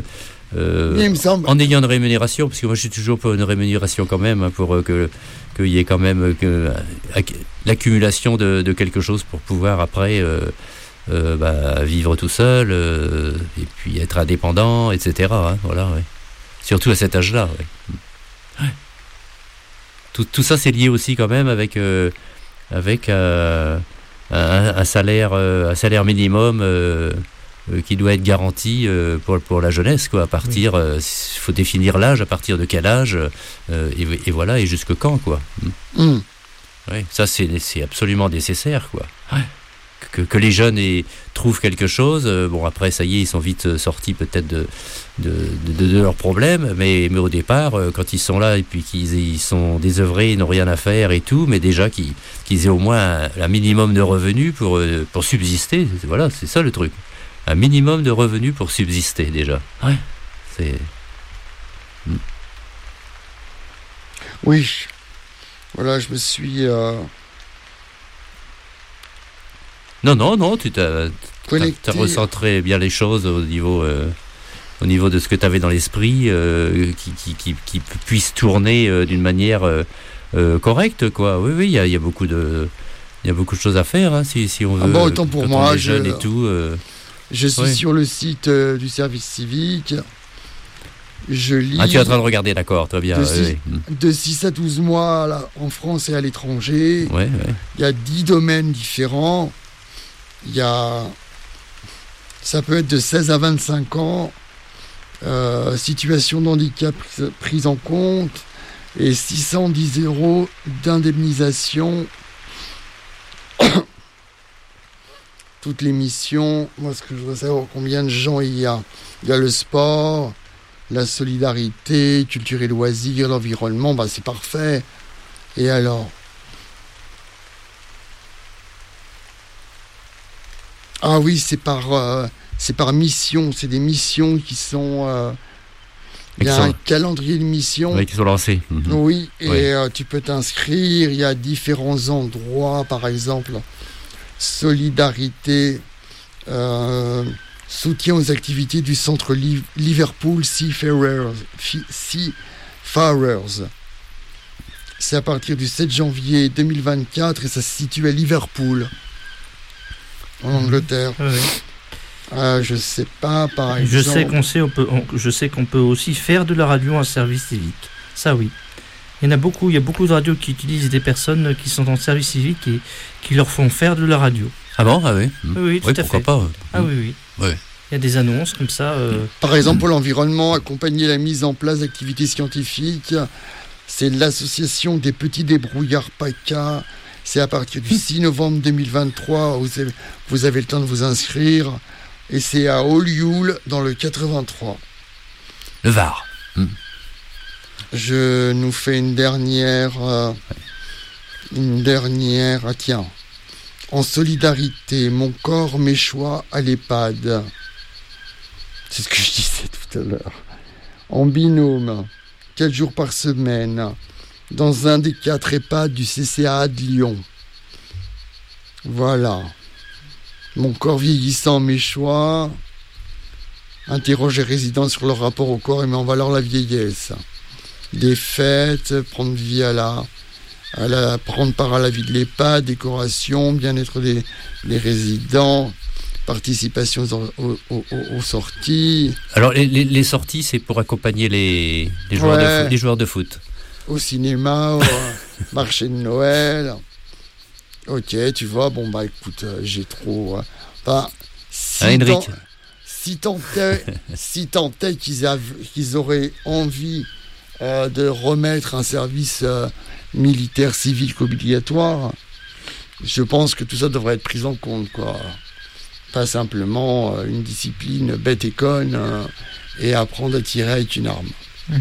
en ayant une rémunération, parce que moi je suis toujours pour une rémunération quand même, pour qu'il y ait quand même l'accumulation de quelque chose pour pouvoir après vivre tout seul et puis être indépendant, etc. Voilà, ouais. Surtout à cet âge-là. Ouais. Tout ça c'est lié aussi quand même avec un salaire minimum qui doit être garanti pour la jeunesse, quoi. À partir, faut définir l'âge, à partir de quel âge, et voilà, et jusque quand, quoi. Ouais, ça c'est absolument nécessaire, quoi. Ouais. Que les jeunes trouvent quelque chose. Bon, après, ça y est, ils sont vite sortis peut-être de leurs problèmes, mais au départ, quand ils sont là et puis qu'ils sont désœuvrés, ils n'ont rien à faire et tout, mais déjà qu'ils aient au moins un minimum de revenus pour subsister. Voilà, c'est ça le truc. Un minimum de revenus pour subsister, déjà. Ouais. C'est... Oui. Voilà, je me suis... Non, tu t'as recentré bien les choses au niveau de ce que tu avais dans l'esprit, qui puisse tourner d'une manière correcte, quoi. Oui, il y a beaucoup de choses à faire, hein, si on veut. Autant pour moi, jeune et tout. Je suis sur le site du service civique. Je lis. Tu es en train de regarder, d'accord, très bien. De 6 à 12 mois là, en France et à l'étranger. Ouais. Il y a 10 domaines différents. Ça peut être de 16 à 25 ans, situation de handicap prise en compte, et 610 € d'indemnisation. Toutes les missions. Moi, ce que je voudrais savoir, combien de gens il y a. Il y a le sport, la solidarité, culture et loisirs, l'environnement, c'est parfait. Et alors? Ah oui, c'est par mission. C'est des missions qui sont... il y a un calendrier de missions. Oui, qui sont lancés. Oui, et tu peux t'inscrire. Il y a différents endroits, par exemple, solidarité, soutien aux activités du centre Liverpool Seafarers. C'est à partir du 7 janvier 2024 et ça se situe à Liverpool, en Angleterre. Je sais pas, par exemple. Je sais qu'on peut aussi faire de la radio en service civique. Ça, oui. Il y a beaucoup de radios qui utilisent des personnes qui sont en service civique et qui leur font faire de la radio. Ah bon? Ah oui. Oui, tout à fait. Pourquoi pas? Ah oui. Ouais. Il y a des annonces comme ça. Par exemple, pour l'environnement, accompagner la mise en place d'activités scientifiques, c'est l'association des petits débrouillards PACA. C'est à partir du 6 novembre 2023. Vous avez le temps de vous inscrire. Et c'est à Olioul, dans le 83. Le Var. Je nous fais une dernière. Ah tiens. En solidarité, mon corps, mes choix à l'EHPAD. C'est ce que je disais tout à l'heure. En binôme, 4 jours par semaine, dans un des 4 EHPAD du CCA de Lyon. Voilà. Mon corps vieillissant, mes choix. Interroge les résidents sur leur rapport au corps et met en valeur la vieillesse. Des fêtes, prendre part à la vie de l'EHPAD, décoration, bien-être des résidents, participation aux sorties. Alors les sorties, c'est pour accompagner les joueurs de foot. Au cinéma, au marché de Noël. Ok, tu vois, écoute, j'ai trop... si tant est qu'ils auraient envie de remettre un service militaire civique obligatoire, je pense que tout ça devrait être pris en compte, quoi. Pas simplement une discipline bête et conne et apprendre à tirer avec une arme.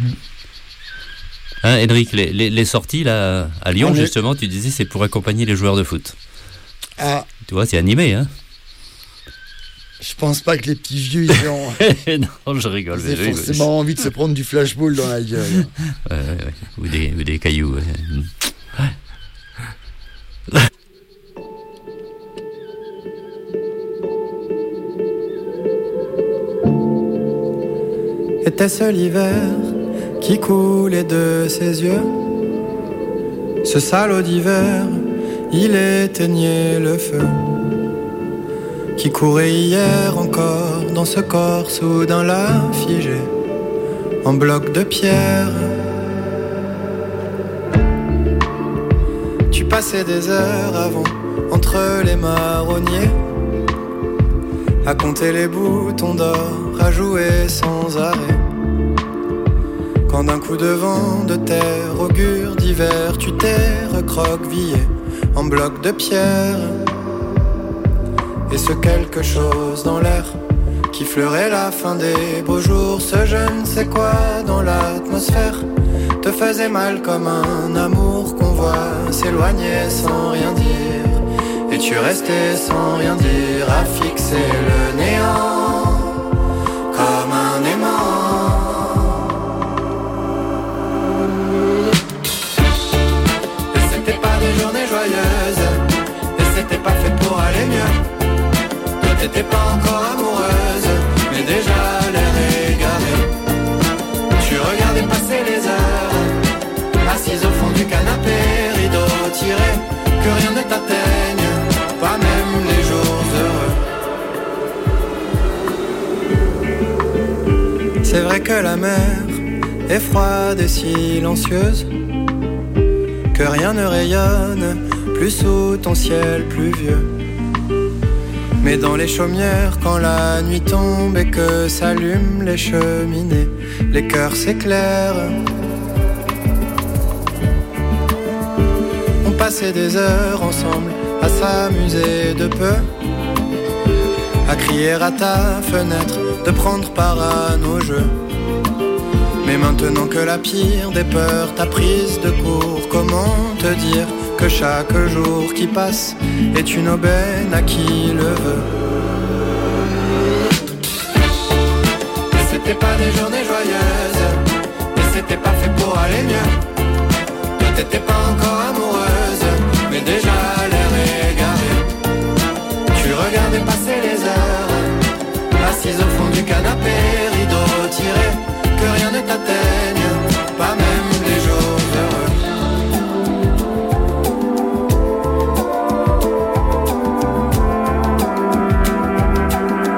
Henrik, les sorties là, à Lyon, justement, tu disais c'est pour accompagner les joueurs de foot. Ah. Tu vois, c'est animé, hein. Je pense pas que les petits vieux, ils ont... Non, je rigole. Ils ont forcément envie de se prendre du flashball dans la gueule. Ou des cailloux. Était-ce l'hiver qui coulait de ses yeux? Ce salaud d'hiver, il éteignait le feu qui courait hier encore dans ce corps soudain là figé en bloc de pierre. Tu passais des heures avant entre les marronniers à compter les boutons d'or, à jouer sans arrêt. Quand d'un coup de vent de terre augure d'hiver, tu t'es recroquevillé en bloc de pierre. Et ce quelque chose dans l'air qui fleurait la fin des beaux jours, ce je ne sais quoi dans l'atmosphère te faisait mal comme un amour qu'on voit s'éloigner sans rien dire. Et tu restais sans rien dire à fixer le néant comme un aimant. Et c'était pas des journées joyeuses, et c'était pas fait pour aller mieux. T'étais pas encore amoureuse, mais déjà l'air égaré. Tu regardais passer les heures, assise au fond du canapé, rideau tiré, que rien ne t'atteigne, pas même les jours heureux. C'est vrai que la mer est froide et silencieuse, que rien ne rayonne plus sous ton ciel pluvieux. Mais dans les chaumières, quand la nuit tombe et que s'allument les cheminées, les cœurs s'éclairent. On passait des heures ensemble à s'amuser de peu, à crier à ta fenêtre, de prendre part à nos jeux. Mais maintenant que la pire des peurs t'a prise de court, comment te dire que chaque jour qui passe est une aubaine à qui le veut?